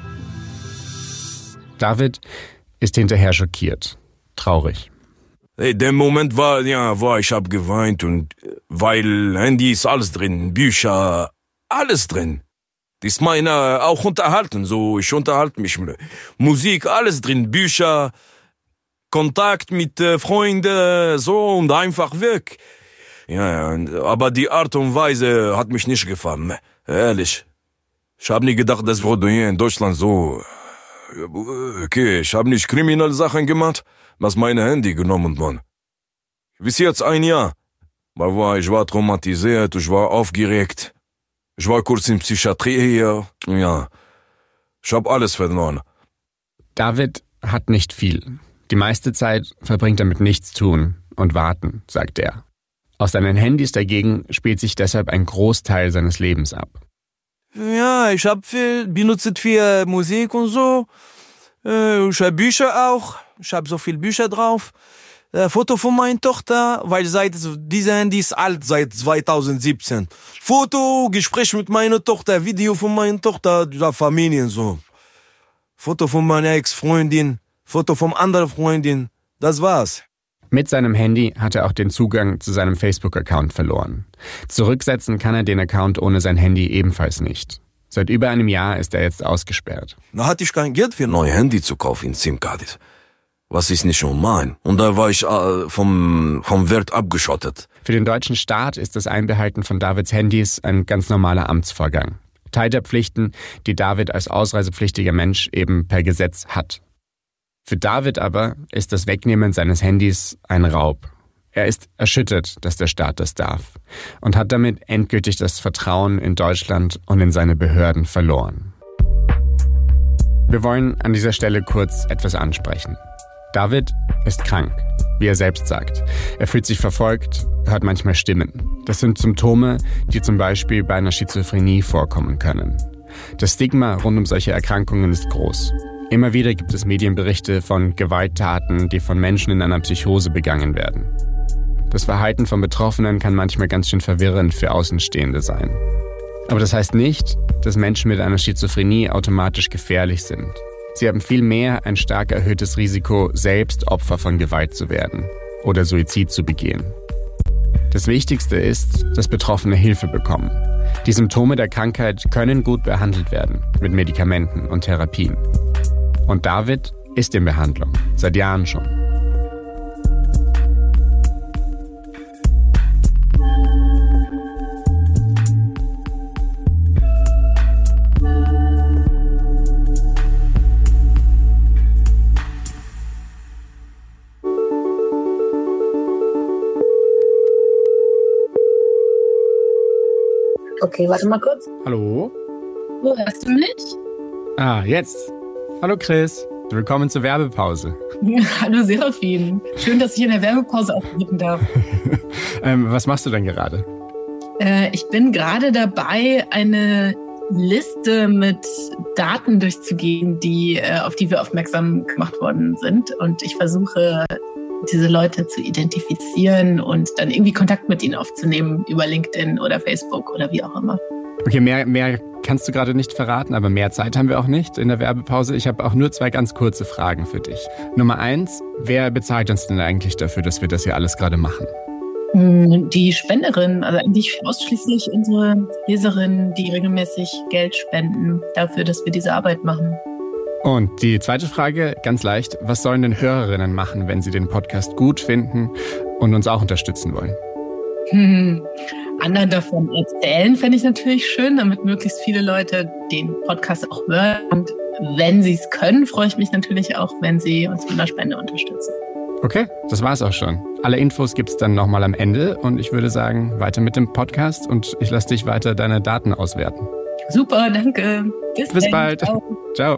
David ist hinterher schockiert, traurig. Hey, der Moment ich habe geweint und weil Handy ist alles drin, Bücher, alles drin. Das ist meine auch unterhalten, so ich unterhalte mich. Musik, alles drin, Bücher, Kontakt mit Freunden, so und einfach weg. Ja, aber die Art und Weise hat mich nicht gefallen, ehrlich. Ich habe nie gedacht, das wurde hier in Deutschland so. Okay, ich habe nicht kriminelle Sachen gemacht, was meine Handy genommen worden. Bis jetzt 1 Jahr. Ich war traumatisiert, ich war aufgeregt. Ich war kurz in Psychiatrie hier. Ja, ich habe alles verloren. David hat nicht viel. Die meiste Zeit verbringt er mit nichts tun und warten, sagt er. Auf seinen Handys dagegen spielt sich deshalb ein Großteil seines Lebens ab. Ja, ich habe benutzt viel Musik und so. Ich habe Bücher auch. Ich habe so viele Bücher drauf. Foto von meiner Tochter, weil diese Handy ist alt, seit 2017. Foto, Gespräch mit meiner Tochter, Video von meiner Tochter, der Familie so. Foto von meiner Ex-Freundin, Foto von anderen Freundin. Das war's. Mit seinem Handy hat er auch den Zugang zu seinem Facebook-Account verloren. Zurücksetzen kann er den Account ohne sein Handy ebenfalls nicht. Seit über einem Jahr ist er jetzt ausgesperrt. Da hatte ich kein Geld für ein neues Handy zu kaufen in SIM-Karte. Was ist nicht schon mein? Und da war ich vom Wert abgeschottet. Für den deutschen Staat ist das Einbehalten von Davids Handys ein ganz normaler Amtsvorgang. Teil der Pflichten, die David als ausreisepflichtiger Mensch eben per Gesetz hat. Für David aber ist das Wegnehmen seines Handys ein Raub. Er ist erschüttert, dass der Staat das darf und hat damit endgültig das Vertrauen in Deutschland und in seine Behörden verloren. Wir wollen an dieser Stelle kurz etwas ansprechen. David ist krank, wie er selbst sagt. Er fühlt sich verfolgt, hört manchmal Stimmen. Das sind Symptome, die zum Beispiel bei einer Schizophrenie vorkommen können. Das Stigma rund um solche Erkrankungen ist groß. Immer wieder gibt es Medienberichte von Gewalttaten, die von Menschen in einer Psychose begangen werden. Das Verhalten von Betroffenen kann manchmal ganz schön verwirrend für Außenstehende sein. Aber das heißt nicht, dass Menschen mit einer Schizophrenie automatisch gefährlich sind. Sie haben vielmehr ein stark erhöhtes Risiko, selbst Opfer von Gewalt zu werden oder Suizid zu begehen. Das Wichtigste ist, dass Betroffene Hilfe bekommen. Die Symptome der Krankheit können gut behandelt werden mit Medikamenten und Therapien. Und David ist in Behandlung, seit Jahren schon. Okay, warte mal kurz. Hallo? Wo hörst du mich? Ah, jetzt. Hallo Chris. Willkommen zur Werbepause. Hallo Serafin. Schön, dass ich in der Werbepause auftreten darf. Was machst du denn gerade? Ich bin gerade dabei, eine Liste mit Daten durchzugehen, auf die wir aufmerksam gemacht worden sind. Und ich versuche, diese Leute zu identifizieren und dann irgendwie Kontakt mit ihnen aufzunehmen über LinkedIn oder Facebook oder wie auch immer. Okay, mehr kannst du gerade nicht verraten, aber mehr Zeit haben wir auch nicht in der Werbepause. Ich habe auch nur 2 ganz kurze Fragen für dich. Nummer 1, wer bezahlt uns denn eigentlich dafür, dass wir das hier alles gerade machen? Die Spenderin, also eigentlich ausschließlich unsere Leserinnen, die regelmäßig Geld spenden dafür, dass wir diese Arbeit machen. Und die zweite Frage, ganz leicht, was sollen denn Hörerinnen machen, wenn sie den Podcast gut finden und uns auch unterstützen wollen? Anderen davon erzählen fände ich natürlich schön, damit möglichst viele Leute den Podcast auch hören. Und wenn sie es können, freue ich mich natürlich auch, wenn sie uns mit einer Spende unterstützen. Okay, das war's auch schon. Alle Infos gibt's dann nochmal am Ende und ich würde sagen, weiter mit dem Podcast und ich lasse dich weiter deine Daten auswerten. Super, danke. Bis bald. Ciao.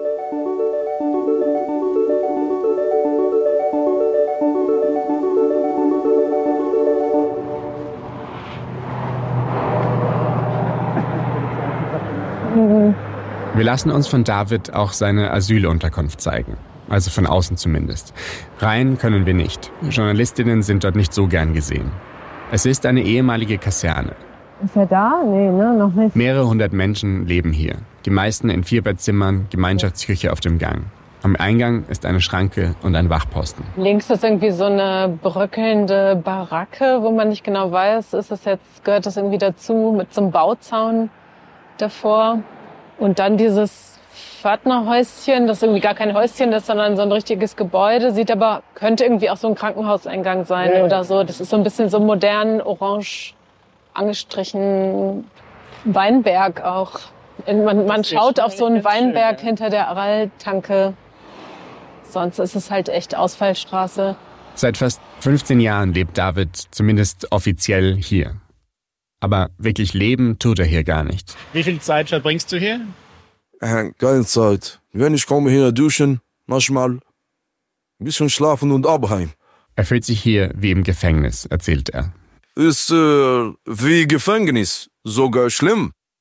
Wir lassen uns von David auch seine Asylunterkunft zeigen. Also von außen zumindest. Rein können wir nicht. Journalistinnen sind dort nicht so gern gesehen. Es ist eine ehemalige Kaserne. Ist er da? Nee, ne, noch nicht. Mehrere hundert Menschen leben hier. Die meisten in 4-Bettzimmern, Gemeinschaftsküche auf dem Gang. Am Eingang ist eine Schranke und ein Wachposten. Links ist irgendwie so eine bröckelnde Baracke, wo man nicht genau weiß, gehört das irgendwie dazu, mit so einem Bauzaun davor. Und dann dieses Pförtnerhäuschen, das irgendwie gar kein Häuschen ist, sondern so ein richtiges Gebäude. Könnte irgendwie auch so ein Krankenhauseingang sein oder so. Das ist so ein bisschen so modern, orange angestrichen Weinberg auch. Man schaut auf so einen Weinberg hinter der Araltanke. Sonst ist es halt echt Ausfallstraße. Seit fast 15 Jahren lebt David zumindest offiziell hier. Aber wirklich leben tut er hier gar nicht. Wie viel Zeit verbringst du hier? Keine Zeit. Wenn ich komme hier duschen, manchmal ein bisschen schlafen und abheim. Er fühlt sich hier wie im Gefängnis, erzählt er. Ist wie Gefängnis, sogar schlimm.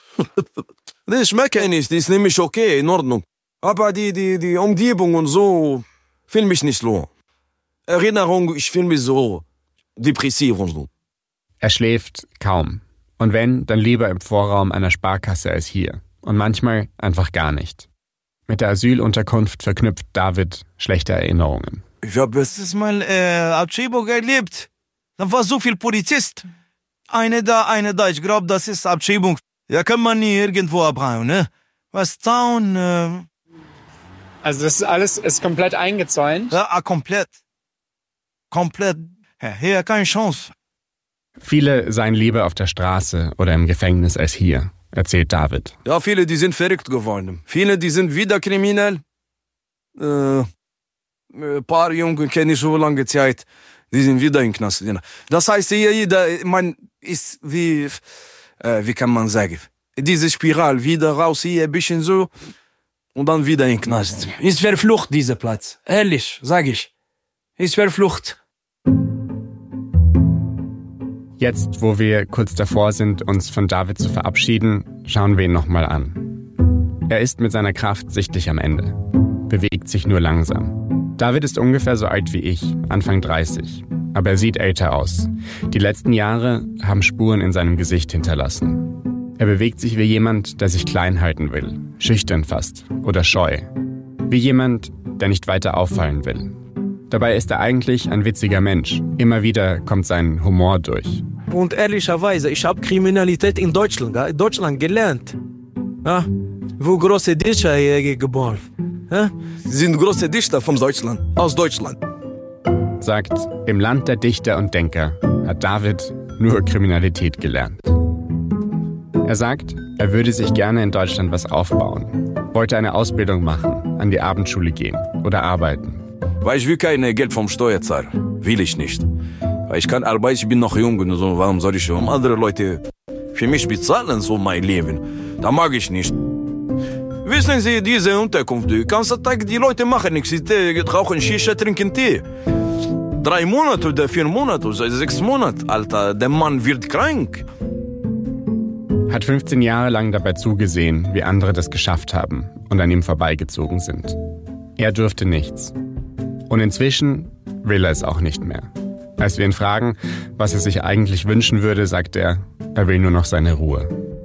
Das schmeckt nicht, das ist nämlich okay, in Ordnung. Aber die Umgebung und so, fühle mich nicht so. Erinnerung, ich fühle mich so depressiv und so. Er schläft kaum. Und wenn, dann lieber im Vorraum einer Sparkasse als hier. Und manchmal einfach gar nicht. Mit der Asylunterkunft verknüpft David schlechte Erinnerungen. Ich habe letztes Mal Abschiebung erlebt. Da war so viel Polizist. Eine da. Ich glaube, das ist Abschiebung. Ja, kann man nie irgendwo abhauen, ne? Was Town? Also das ist alles ist komplett eingezäunt? Ja, komplett. Komplett. Hier keine Chance. Viele seien lieber auf der Straße oder im Gefängnis als hier, erzählt David. Ja, viele, die sind verrückt geworden. Viele, die sind wieder kriminell. Ein paar Jungen kenne ich schon lange Zeit. Die sind wieder im Knast. Das heißt, man ist wie kann man sagen, diese Spirale, wieder raus hier ein bisschen so und dann wieder in den Knast. Ist verflucht, dieser Platz. Ehrlich, sag ich. Ist verflucht. Jetzt, wo wir kurz davor sind, uns von David zu verabschieden, schauen wir ihn nochmal an. Er ist mit seiner Kraft sichtlich am Ende, bewegt sich nur langsam. David ist ungefähr so alt wie ich, Anfang 30, aber er sieht älter aus. Die letzten Jahre haben Spuren in seinem Gesicht hinterlassen. Er bewegt sich wie jemand, der sich klein halten will, schüchtern fast oder scheu. Wie jemand, der nicht weiter auffallen will. Dabei ist er eigentlich ein witziger Mensch. Immer wieder kommt sein Humor durch. Und ehrlicherweise, ich habe Kriminalität in Deutschland gelernt. Ja? Wo große Dichter hier geboren. Ja? Sie sind große Dichter von Deutschland, aus Deutschland. Sagt, im Land der Dichter und Denker hat David nur Kriminalität gelernt. Er sagt, er würde sich gerne in Deutschland was aufbauen. Wollte eine Ausbildung machen, an die Abendschule gehen oder arbeiten. Weil ich will kein Geld vom Steuerzahler. Will ich nicht. Weil ich kann arbeiten, ich bin noch jung und so. Warum soll ich andere Leute für mich bezahlen, so mein Leben? Da mag ich nicht. Wissen Sie, diese Unterkunft, den ganzen Tag, die Leute machen nichts. Sie rauchen Shisha, trinken Tee. 3 Monate oder 4 Monate oder 6 Monate, Alter. Der Mann wird krank. Hat 15 Jahre lang dabei zugesehen, wie andere das geschafft haben und an ihm vorbeigezogen sind. Er durfte nichts. Und inzwischen will er es auch nicht mehr. Als wir ihn fragen, was er sich eigentlich wünschen würde, sagt er will nur noch seine Ruhe.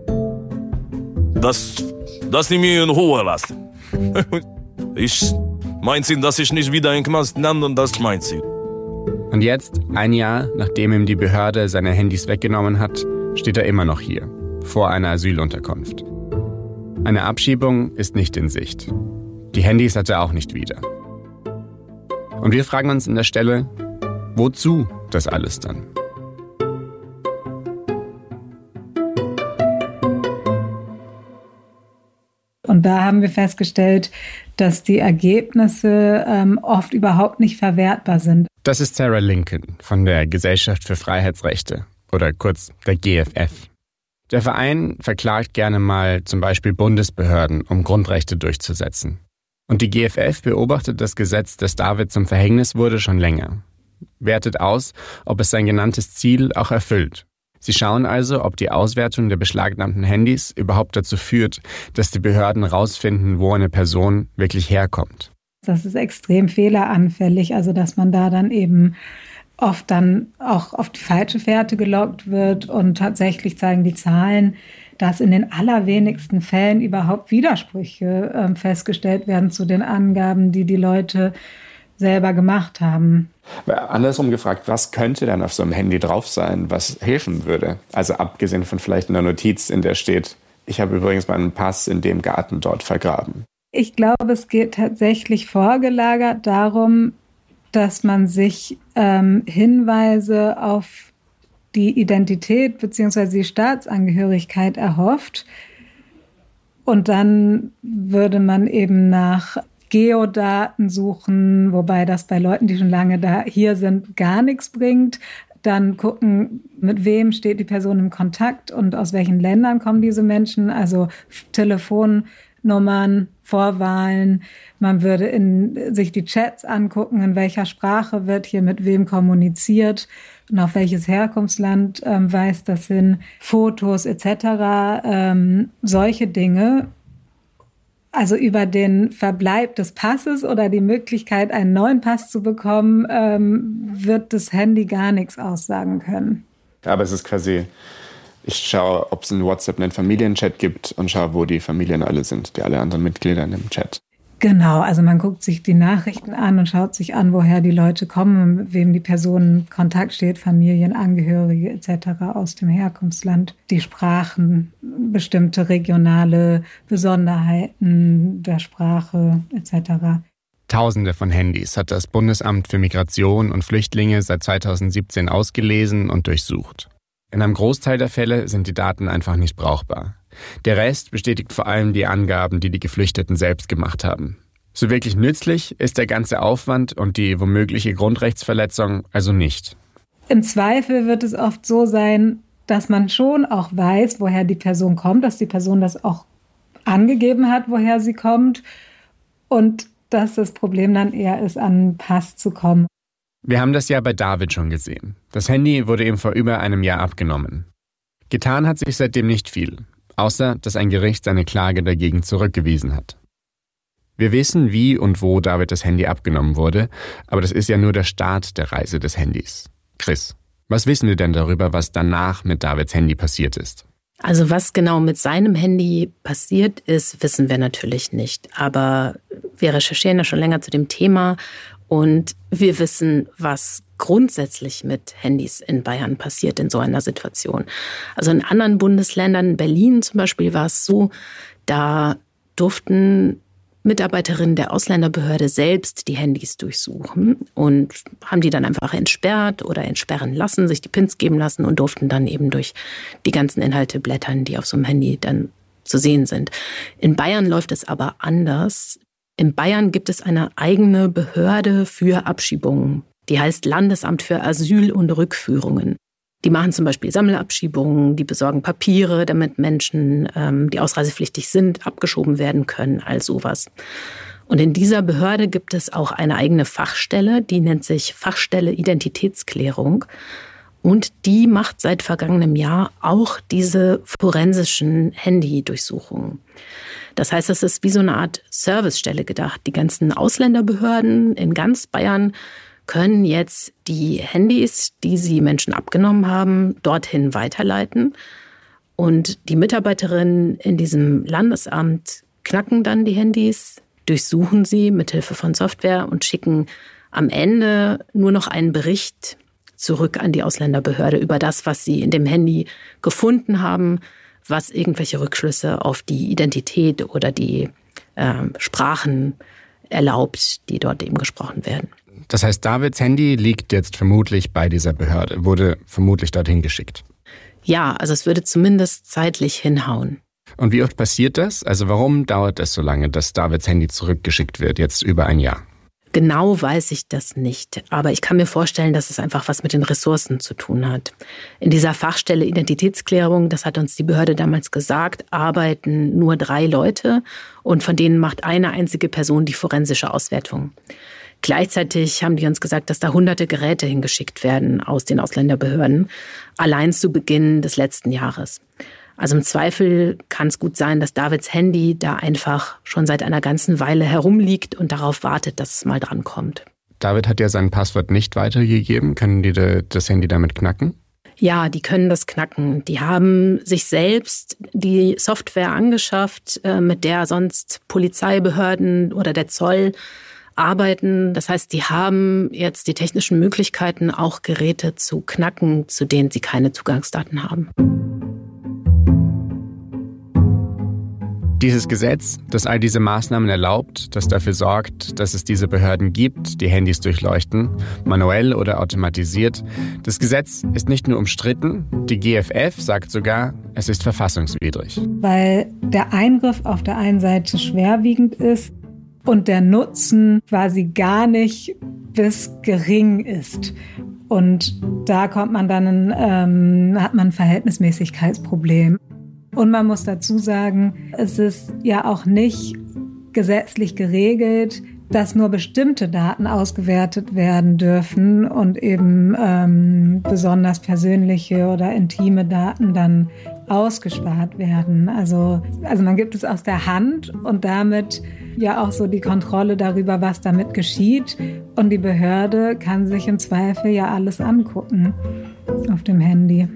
Dass die mir in Ruhe lassen. Meint sie, dass ich nicht wieder in den Knast lande und das meint sie. Und jetzt, ein Jahr, nachdem ihm die Behörde seine Handys weggenommen hat, steht er immer noch hier, vor einer Asylunterkunft. Eine Abschiebung ist nicht in Sicht. Die Handys hat er auch nicht wieder. Und wir fragen uns an der Stelle, wozu das alles dann? Und da haben wir festgestellt, dass die Ergebnisse oft überhaupt nicht verwertbar sind. Das ist Sarah Lincoln von der Gesellschaft für Freiheitsrechte oder kurz der GFF. Der Verein verklagt gerne mal zum Beispiel Bundesbehörden, um Grundrechte durchzusetzen. Und die GFF beobachtet das Gesetz, das David zum Verhängnis wurde, schon länger. Wertet aus, ob es sein genanntes Ziel auch erfüllt. Sie schauen also, ob die Auswertung der beschlagnahmten Handys überhaupt dazu führt, dass die Behörden rausfinden, wo eine Person wirklich herkommt. Das ist extrem fehleranfällig, also dass man da dann eben oft dann auch auf die falsche Fährte gelockt wird und tatsächlich zeigen die Zahlen, dass in den allerwenigsten Fällen überhaupt Widersprüche festgestellt werden zu den Angaben, die die Leute selber gemacht haben. Andersrum gefragt, was könnte denn auf so einem Handy drauf sein, was helfen würde? Also abgesehen von vielleicht einer Notiz, in der steht, ich habe übrigens meinen Pass in dem Garten dort vergraben. Ich glaube, es geht tatsächlich vorgelagert darum, dass man sich Hinweise auf die Identität bzw. die Staatsangehörigkeit erhofft. Und dann würde man eben nach Geodaten suchen, wobei das bei Leuten, die schon lange hier sind, gar nichts bringt. Dann gucken, mit wem steht die Person im Kontakt und aus welchen Ländern kommen diese Menschen, also Telefonnummern, Vorwahlen. Man würde sich die Chats angucken, in welcher Sprache wird hier mit wem kommuniziert und auf welches Herkunftsland weist das hin, Fotos etc. Solche Dinge. Also über den Verbleib des Passes oder die Möglichkeit, einen neuen Pass zu bekommen, wird das Handy gar nichts aussagen können. Aber es ist quasi, ich schaue, ob es in WhatsApp einen Familienchat gibt und schaue, wo die Familien alle sind, die alle anderen Mitglieder in dem Chat. Genau, also man guckt sich die Nachrichten an und schaut sich an, woher die Leute kommen, mit wem die Person in Kontakt steht, Familienangehörige etc. aus dem Herkunftsland, die Sprachen, bestimmte regionale Besonderheiten der Sprache etc. Tausende von Handys hat das Bundesamt für Migration und Flüchtlinge seit 2017 ausgelesen und durchsucht. In einem Großteil der Fälle sind die Daten einfach nicht brauchbar. Der Rest bestätigt vor allem die Angaben, die die Geflüchteten selbst gemacht haben. So wirklich nützlich ist der ganze Aufwand und die womögliche Grundrechtsverletzung also nicht. Im Zweifel wird es oft so sein, dass man schon auch weiß, woher die Person kommt, dass die Person das auch angegeben hat, woher sie kommt und dass das Problem dann eher ist, an einen Pass zu kommen. Wir haben das ja bei David schon gesehen. Das Handy wurde ihm vor über einem Jahr abgenommen. Getan hat sich seitdem nicht viel, außer dass ein Gericht seine Klage dagegen zurückgewiesen hat. Wir wissen, wie und wo David das Handy abgenommen wurde, aber das ist ja nur der Start der Reise des Handys. Chris, was wissen wir denn darüber, was danach mit Davids Handy passiert ist? Also was genau mit seinem Handy passiert ist, wissen wir natürlich nicht. Aber wir recherchieren ja schon länger zu dem Thema und wir wissen, was grundsätzlich mit Handys in Bayern passiert in so einer Situation. Also in anderen Bundesländern, Berlin zum Beispiel, war es so, da durften Mitarbeiterinnen der Ausländerbehörde selbst die Handys durchsuchen und haben die dann einfach entsperrt oder entsperren lassen, sich die Pins geben lassen und durften dann eben durch die ganzen Inhalte blättern, die auf so einem Handy dann zu sehen sind. In Bayern läuft es aber anders. In Bayern gibt es eine eigene Behörde für Abschiebungen. Die heißt Landesamt für Asyl und Rückführungen. Die machen zum Beispiel Sammelabschiebungen, die besorgen Papiere, damit Menschen, die ausreisepflichtig sind, abgeschoben werden können, all sowas. Und in dieser Behörde gibt es auch eine eigene Fachstelle, die nennt sich Fachstelle Identitätsklärung. Und die macht seit vergangenem Jahr auch diese forensischen Handy-Durchsuchungen. Das heißt, es ist wie so eine Art Servicestelle gedacht. Die ganzen Ausländerbehörden in ganz Bayern können jetzt die Handys, die sie Menschen abgenommen haben, dorthin weiterleiten. Und die Mitarbeiterinnen in diesem Landesamt knacken dann die Handys, durchsuchen sie mithilfe von Software und schicken am Ende nur noch einen Bericht zurück an die Ausländerbehörde über das, was sie in dem Handy gefunden haben, was irgendwelche Rückschlüsse auf die Identität oder die Sprachen erlaubt, die dort eben gesprochen werden. Das heißt, Davids Handy liegt jetzt vermutlich bei dieser Behörde, wurde vermutlich dorthin geschickt. Ja, also es würde zumindest zeitlich hinhauen. Und wie oft passiert das? Also warum dauert es so lange, dass Davids Handy zurückgeschickt wird, jetzt über ein Jahr? Genau weiß ich das nicht, aber ich kann mir vorstellen, dass es einfach was mit den Ressourcen zu tun hat. In dieser Fachstelle Identitätsklärung, das hat uns die Behörde damals gesagt, arbeiten nur 3 Leute und von denen macht eine einzige Person die forensische Auswertung. Gleichzeitig haben die uns gesagt, dass da hunderte Geräte hingeschickt werden aus den Ausländerbehörden, allein zu Beginn des letzten Jahres. Also im Zweifel kann es gut sein, dass Davids Handy da einfach schon seit einer ganzen Weile herumliegt und darauf wartet, dass es mal dran kommt. David hat ja sein Passwort nicht weitergegeben. Können die das Handy damit knacken? Ja, die können das knacken. Die haben sich selbst die Software angeschafft, mit der sonst Polizeibehörden oder der Zoll arbeiten. Das heißt, die haben jetzt die technischen Möglichkeiten, auch Geräte zu knacken, zu denen sie keine Zugangsdaten haben. Dieses Gesetz, das all diese Maßnahmen erlaubt, das dafür sorgt, dass es diese Behörden gibt, die Handys durchleuchten, manuell oder automatisiert, das Gesetz ist nicht nur umstritten, die GFF sagt sogar, es ist verfassungswidrig. Weil der Eingriff auf der einen Seite schwerwiegend ist und der Nutzen quasi gar nicht bis gering ist. Und da kommt man dann hat man ein Verhältnismäßigkeitsproblem. Und man muss dazu sagen, es ist ja auch nicht gesetzlich geregelt, dass nur bestimmte Daten ausgewertet werden dürfen und eben besonders persönliche oder intime Daten dann ausgespart werden. Also man gibt es aus der Hand und damit ja auch so die Kontrolle darüber, was damit geschieht. Und die Behörde kann sich im Zweifel ja alles angucken auf dem Handy.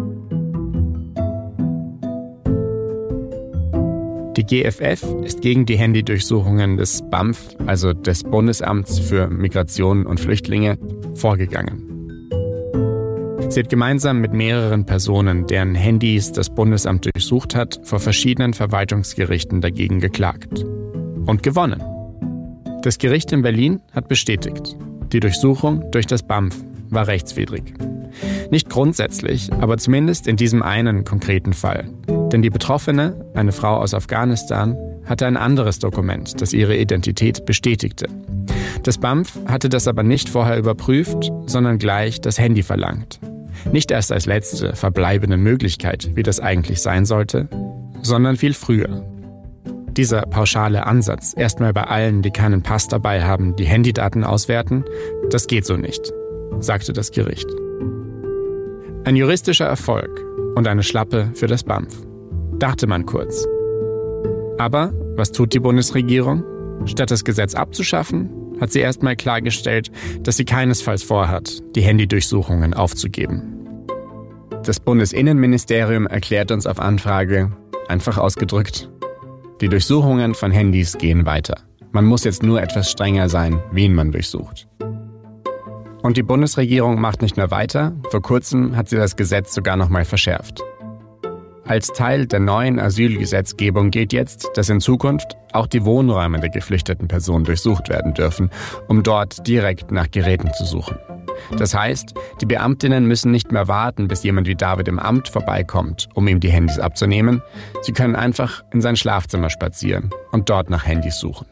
Die GFF ist gegen die Handydurchsuchungen des BAMF, also des Bundesamts für Migration und Flüchtlinge, vorgegangen. Sie hat gemeinsam mit mehreren Personen, deren Handys das Bundesamt durchsucht hat, vor verschiedenen Verwaltungsgerichten dagegen geklagt. Und gewonnen. Das Gericht in Berlin hat bestätigt, die Durchsuchung durch das BAMF war rechtswidrig. Nicht grundsätzlich, aber zumindest in diesem einen konkreten Fall. Denn die Betroffene, eine Frau aus Afghanistan, hatte ein anderes Dokument, das ihre Identität bestätigte. Das BAMF hatte das aber nicht vorher überprüft, sondern gleich das Handy verlangt. Nicht erst als letzte verbleibende Möglichkeit, wie das eigentlich sein sollte, sondern viel früher. Dieser pauschale Ansatz, erstmal bei allen, die keinen Pass dabei haben, die Handydaten auswerten, das geht so nicht, sagte das Gericht. Ein juristischer Erfolg und eine Schlappe für das BAMF, dachte man kurz. Aber was tut die Bundesregierung? Statt das Gesetz abzuschaffen, hat sie erstmal klargestellt, dass sie keinesfalls vorhat, die Handydurchsuchungen aufzugeben. Das Bundesinnenministerium erklärt uns auf Anfrage, einfach ausgedrückt, die Durchsuchungen von Handys gehen weiter. Man muss jetzt nur etwas strenger sein, wen man durchsucht. Und die Bundesregierung macht nicht nur weiter, vor kurzem hat sie das Gesetz sogar noch mal verschärft. Als Teil der neuen Asylgesetzgebung gilt jetzt, dass in Zukunft auch die Wohnräume der geflüchteten Personen durchsucht werden dürfen, um dort direkt nach Geräten zu suchen. Das heißt, die Beamtinnen müssen nicht mehr warten, bis jemand wie David im Amt vorbeikommt, um ihm die Handys abzunehmen. Sie können einfach in sein Schlafzimmer spazieren und dort nach Handys suchen.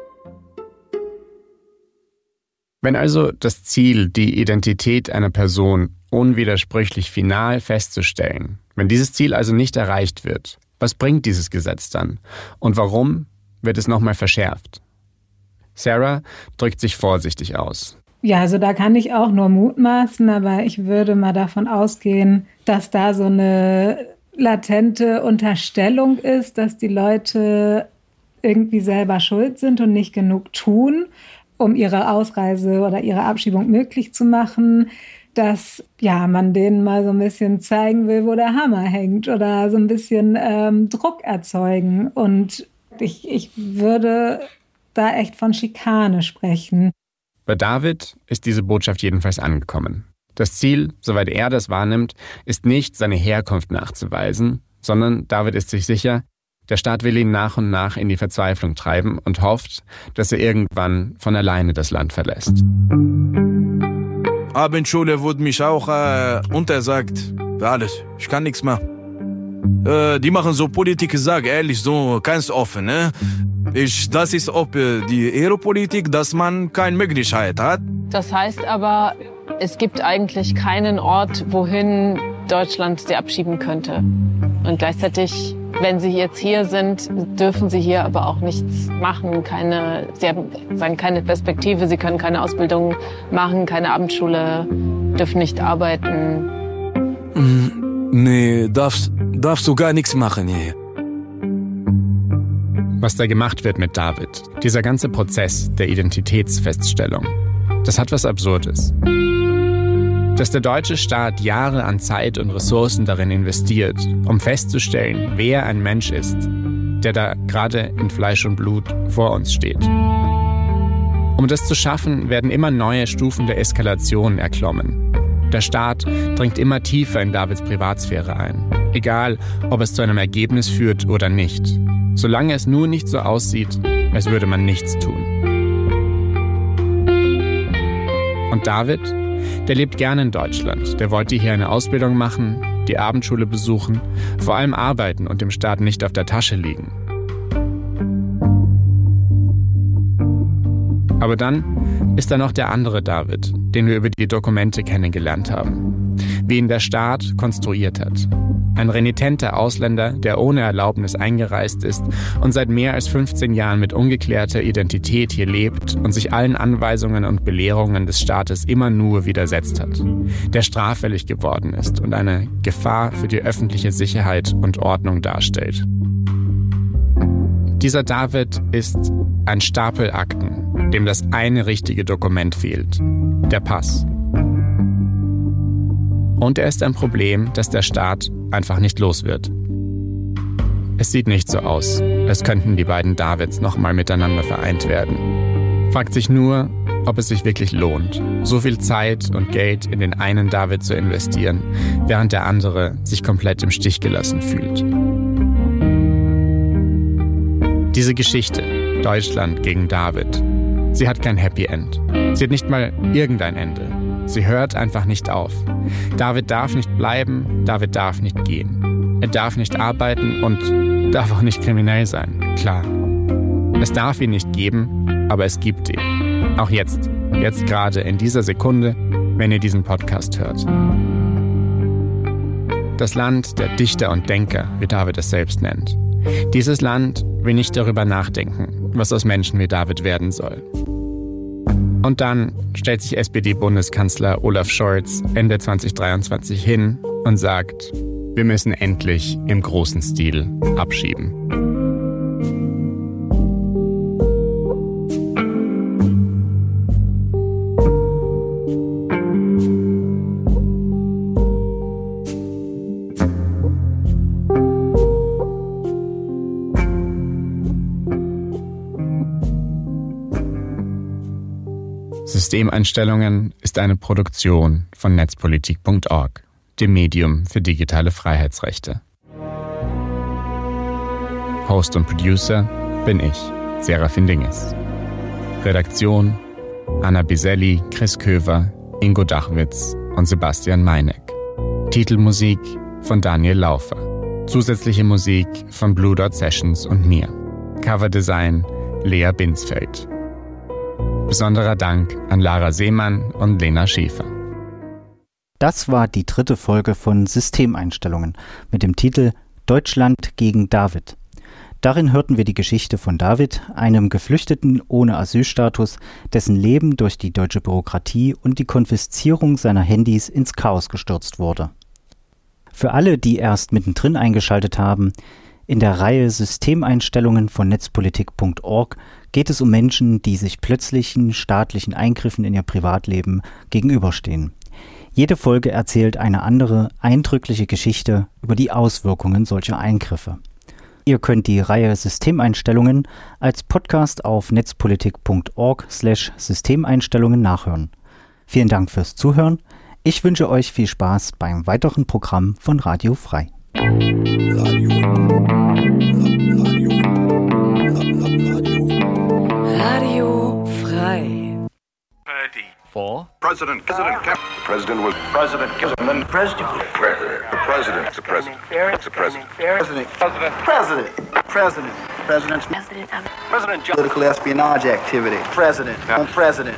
Wenn also das Ziel, die Identität einer Person unwidersprüchlich final festzustellen, wenn dieses Ziel also nicht erreicht wird, was bringt dieses Gesetz dann? Und warum wird es nochmal verschärft? Sarah drückt sich vorsichtig aus. Ja, also da kann ich auch nur mutmaßen, aber ich würde mal davon ausgehen, dass da so eine latente Unterstellung ist, dass die Leute irgendwie selber schuld sind und nicht genug tun, um ihre Ausreise oder ihre Abschiebung möglich zu machen, dass man denen mal so ein bisschen zeigen will, wo der Hammer hängt oder so ein bisschen Druck erzeugen. Und ich würde da echt von Schikane sprechen. Bei David ist diese Botschaft jedenfalls angekommen. Das Ziel, soweit er das wahrnimmt, ist nicht, seine Herkunft nachzuweisen, sondern David ist sich sicher, der Staat will ihn nach und nach in die Verzweiflung treiben und hofft, dass er irgendwann von alleine das Land verlässt. Abendschule wurde mich auch untersagt. Für alles. Ich kann nichts mehr. Die machen so Politik, sag ehrlich, so ganz offen, ne? Das ist ob die Aeropolitik, dass man keine Möglichkeit hat. Das heißt aber, es gibt eigentlich keinen Ort, wohin Deutschland sie abschieben könnte. Und gleichzeitig, wenn sie jetzt hier sind, dürfen sie hier aber auch nichts machen. Sie haben keine Perspektive, sie können keine Ausbildung machen, keine Abendschule, dürfen nicht arbeiten. Nee, darfst du gar nichts machen hier. Was da gemacht wird mit David, dieser ganze Prozess der Identitätsfeststellung, das hat was Absurdes. Dass der deutsche Staat Jahre an Zeit und Ressourcen darin investiert, um festzustellen, wer ein Mensch ist, der da gerade in Fleisch und Blut vor uns steht. Um das zu schaffen, werden immer neue Stufen der Eskalation erklommen. Der Staat dringt immer tiefer in Davids Privatsphäre ein, egal ob es zu einem Ergebnis führt oder nicht. Solange es nur nicht so aussieht, als würde man nichts tun. Und David, der lebt gerne in Deutschland. Der wollte hier eine Ausbildung machen, die Abendschule besuchen, vor allem arbeiten und dem Staat nicht auf der Tasche liegen. Aber dann ist da noch der andere David, den wir über die Dokumente kennengelernt haben. wie ihn der Staat konstruiert hat. Ein renitenter Ausländer, der ohne Erlaubnis eingereist ist und seit mehr als 15 Jahren mit ungeklärter Identität hier lebt und sich allen Anweisungen und Belehrungen des Staates immer nur widersetzt hat. Der straffällig geworden ist und eine Gefahr für die öffentliche Sicherheit und Ordnung darstellt. Dieser David ist ein Stapel Akten, dem das eine richtige Dokument fehlt: der Pass. Und er ist ein Problem, das der Staat einfach nicht los wird. Es sieht nicht so aus, als könnten die beiden Davids nochmal miteinander vereint werden. Fragt sich nur, ob es sich wirklich lohnt, so viel Zeit und Geld in den einen David zu investieren, während der andere sich komplett im Stich gelassen fühlt. Diese Geschichte, Deutschland gegen David, sie hat kein Happy End. Sie hat nicht mal irgendein Ende. Sie hört einfach nicht auf. David darf nicht bleiben, David darf nicht gehen. Er darf nicht arbeiten und darf auch nicht kriminell sein, klar. Es darf ihn nicht geben, aber es gibt ihn. Auch jetzt gerade in dieser Sekunde, wenn ihr diesen Podcast hört. Das Land der Dichter und Denker, wie David es selbst nennt. Dieses Land will nicht darüber nachdenken, was aus Menschen wie David werden soll. Und dann stellt sich SPD-Bundeskanzler Olaf Scholz Ende 2023 hin und sagt, wir müssen endlich im großen Stil abschieben. Systemeinstellungen ist eine Produktion von Netzpolitik.org, dem Medium für digitale Freiheitsrechte. Host und Producer bin ich, Serafin Dinges. Redaktion Anna Biselli, Chris Köver, Ingo Dachwitz und Sebastian Meineck. Titelmusik von Daniel Laufer. Zusätzliche Musik von Blue Dot Sessions und mir. Coverdesign Lea Binsfeld. Besonderer Dank an Lara Seemann und Lena Schäfer. Das war die 3. Folge von Systemeinstellungen mit dem Titel Deutschland gegen David. Darin hörten wir die Geschichte von David, einem Geflüchteten ohne Asylstatus, dessen Leben durch die deutsche Bürokratie und die Konfiszierung seiner Handys ins Chaos gestürzt wurde. Für alle, die erst mittendrin eingeschaltet haben, in der Reihe Systemeinstellungen von Netzpolitik.org geht es um Menschen, die sich plötzlichen staatlichen Eingriffen in ihr Privatleben gegenüberstehen. Jede Folge erzählt eine andere, eindrückliche Geschichte über die Auswirkungen solcher Eingriffe. Ihr könnt die Reihe Systemeinstellungen als Podcast auf netzpolitik.org/Systemeinstellungen nachhören. Vielen Dank fürs Zuhören. Ich wünsche euch viel Spaß beim weiteren Programm von Radio Frei. Radio Frei. 4. President was President. Political espionage activity. President. Oh, President.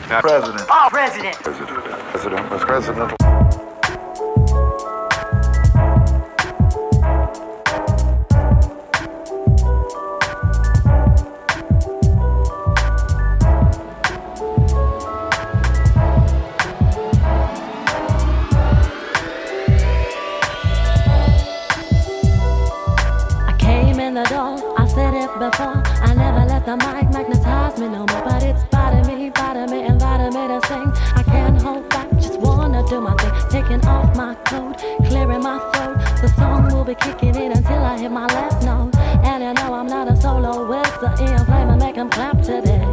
Before I never let the mic magnetize me no more, but it's bothering me to sing. I can't hold back, just wanna do my thing. Taking off my coat, clearing my throat. The song will be kicking in until I hit my last note. And you know I'm not a soloist, the Ian Flamer make 'em clap to this.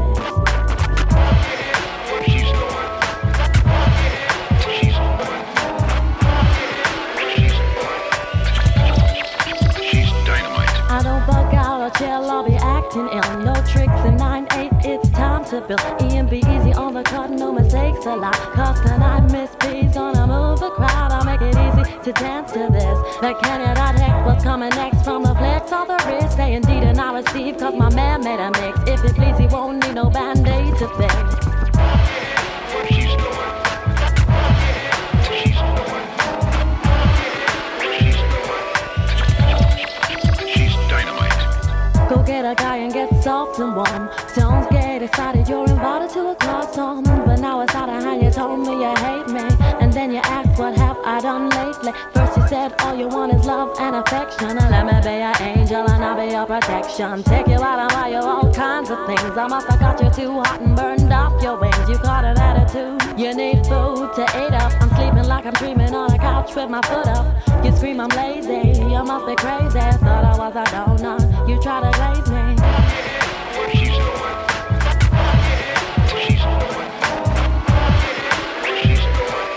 I don't bug out or chill, I'll be acting ill. No tricks in 9/8, it's time to build. Ian be easy on the cut, no mistakes allowed. Cause tonight Miss P's gonna move the crowd. I'll make it easy to dance to this. The Canada heck, what's coming next from the flex of the wrist? Say indeed and I receive, cause my man made a mix. If it please, he won't need no band-aid to fix. a guy and get soft and warm. Don't get excited, you're invited to a club song. But now it's out of hand, you told me you hate me. And then you asked, what have I done lately? First you said, all you want is love and affection. And let me be your angel and I'll be your protection. Take you out and buy you all kinds of things. I must have got you too hot and burned off your wings. You caught an attitude, you need food to eat up. I'm sleeping like I'm dreaming on a couch with my foot up. You scream I'm lazy, you must be crazy. Thought I was a donut, you try to glaze me.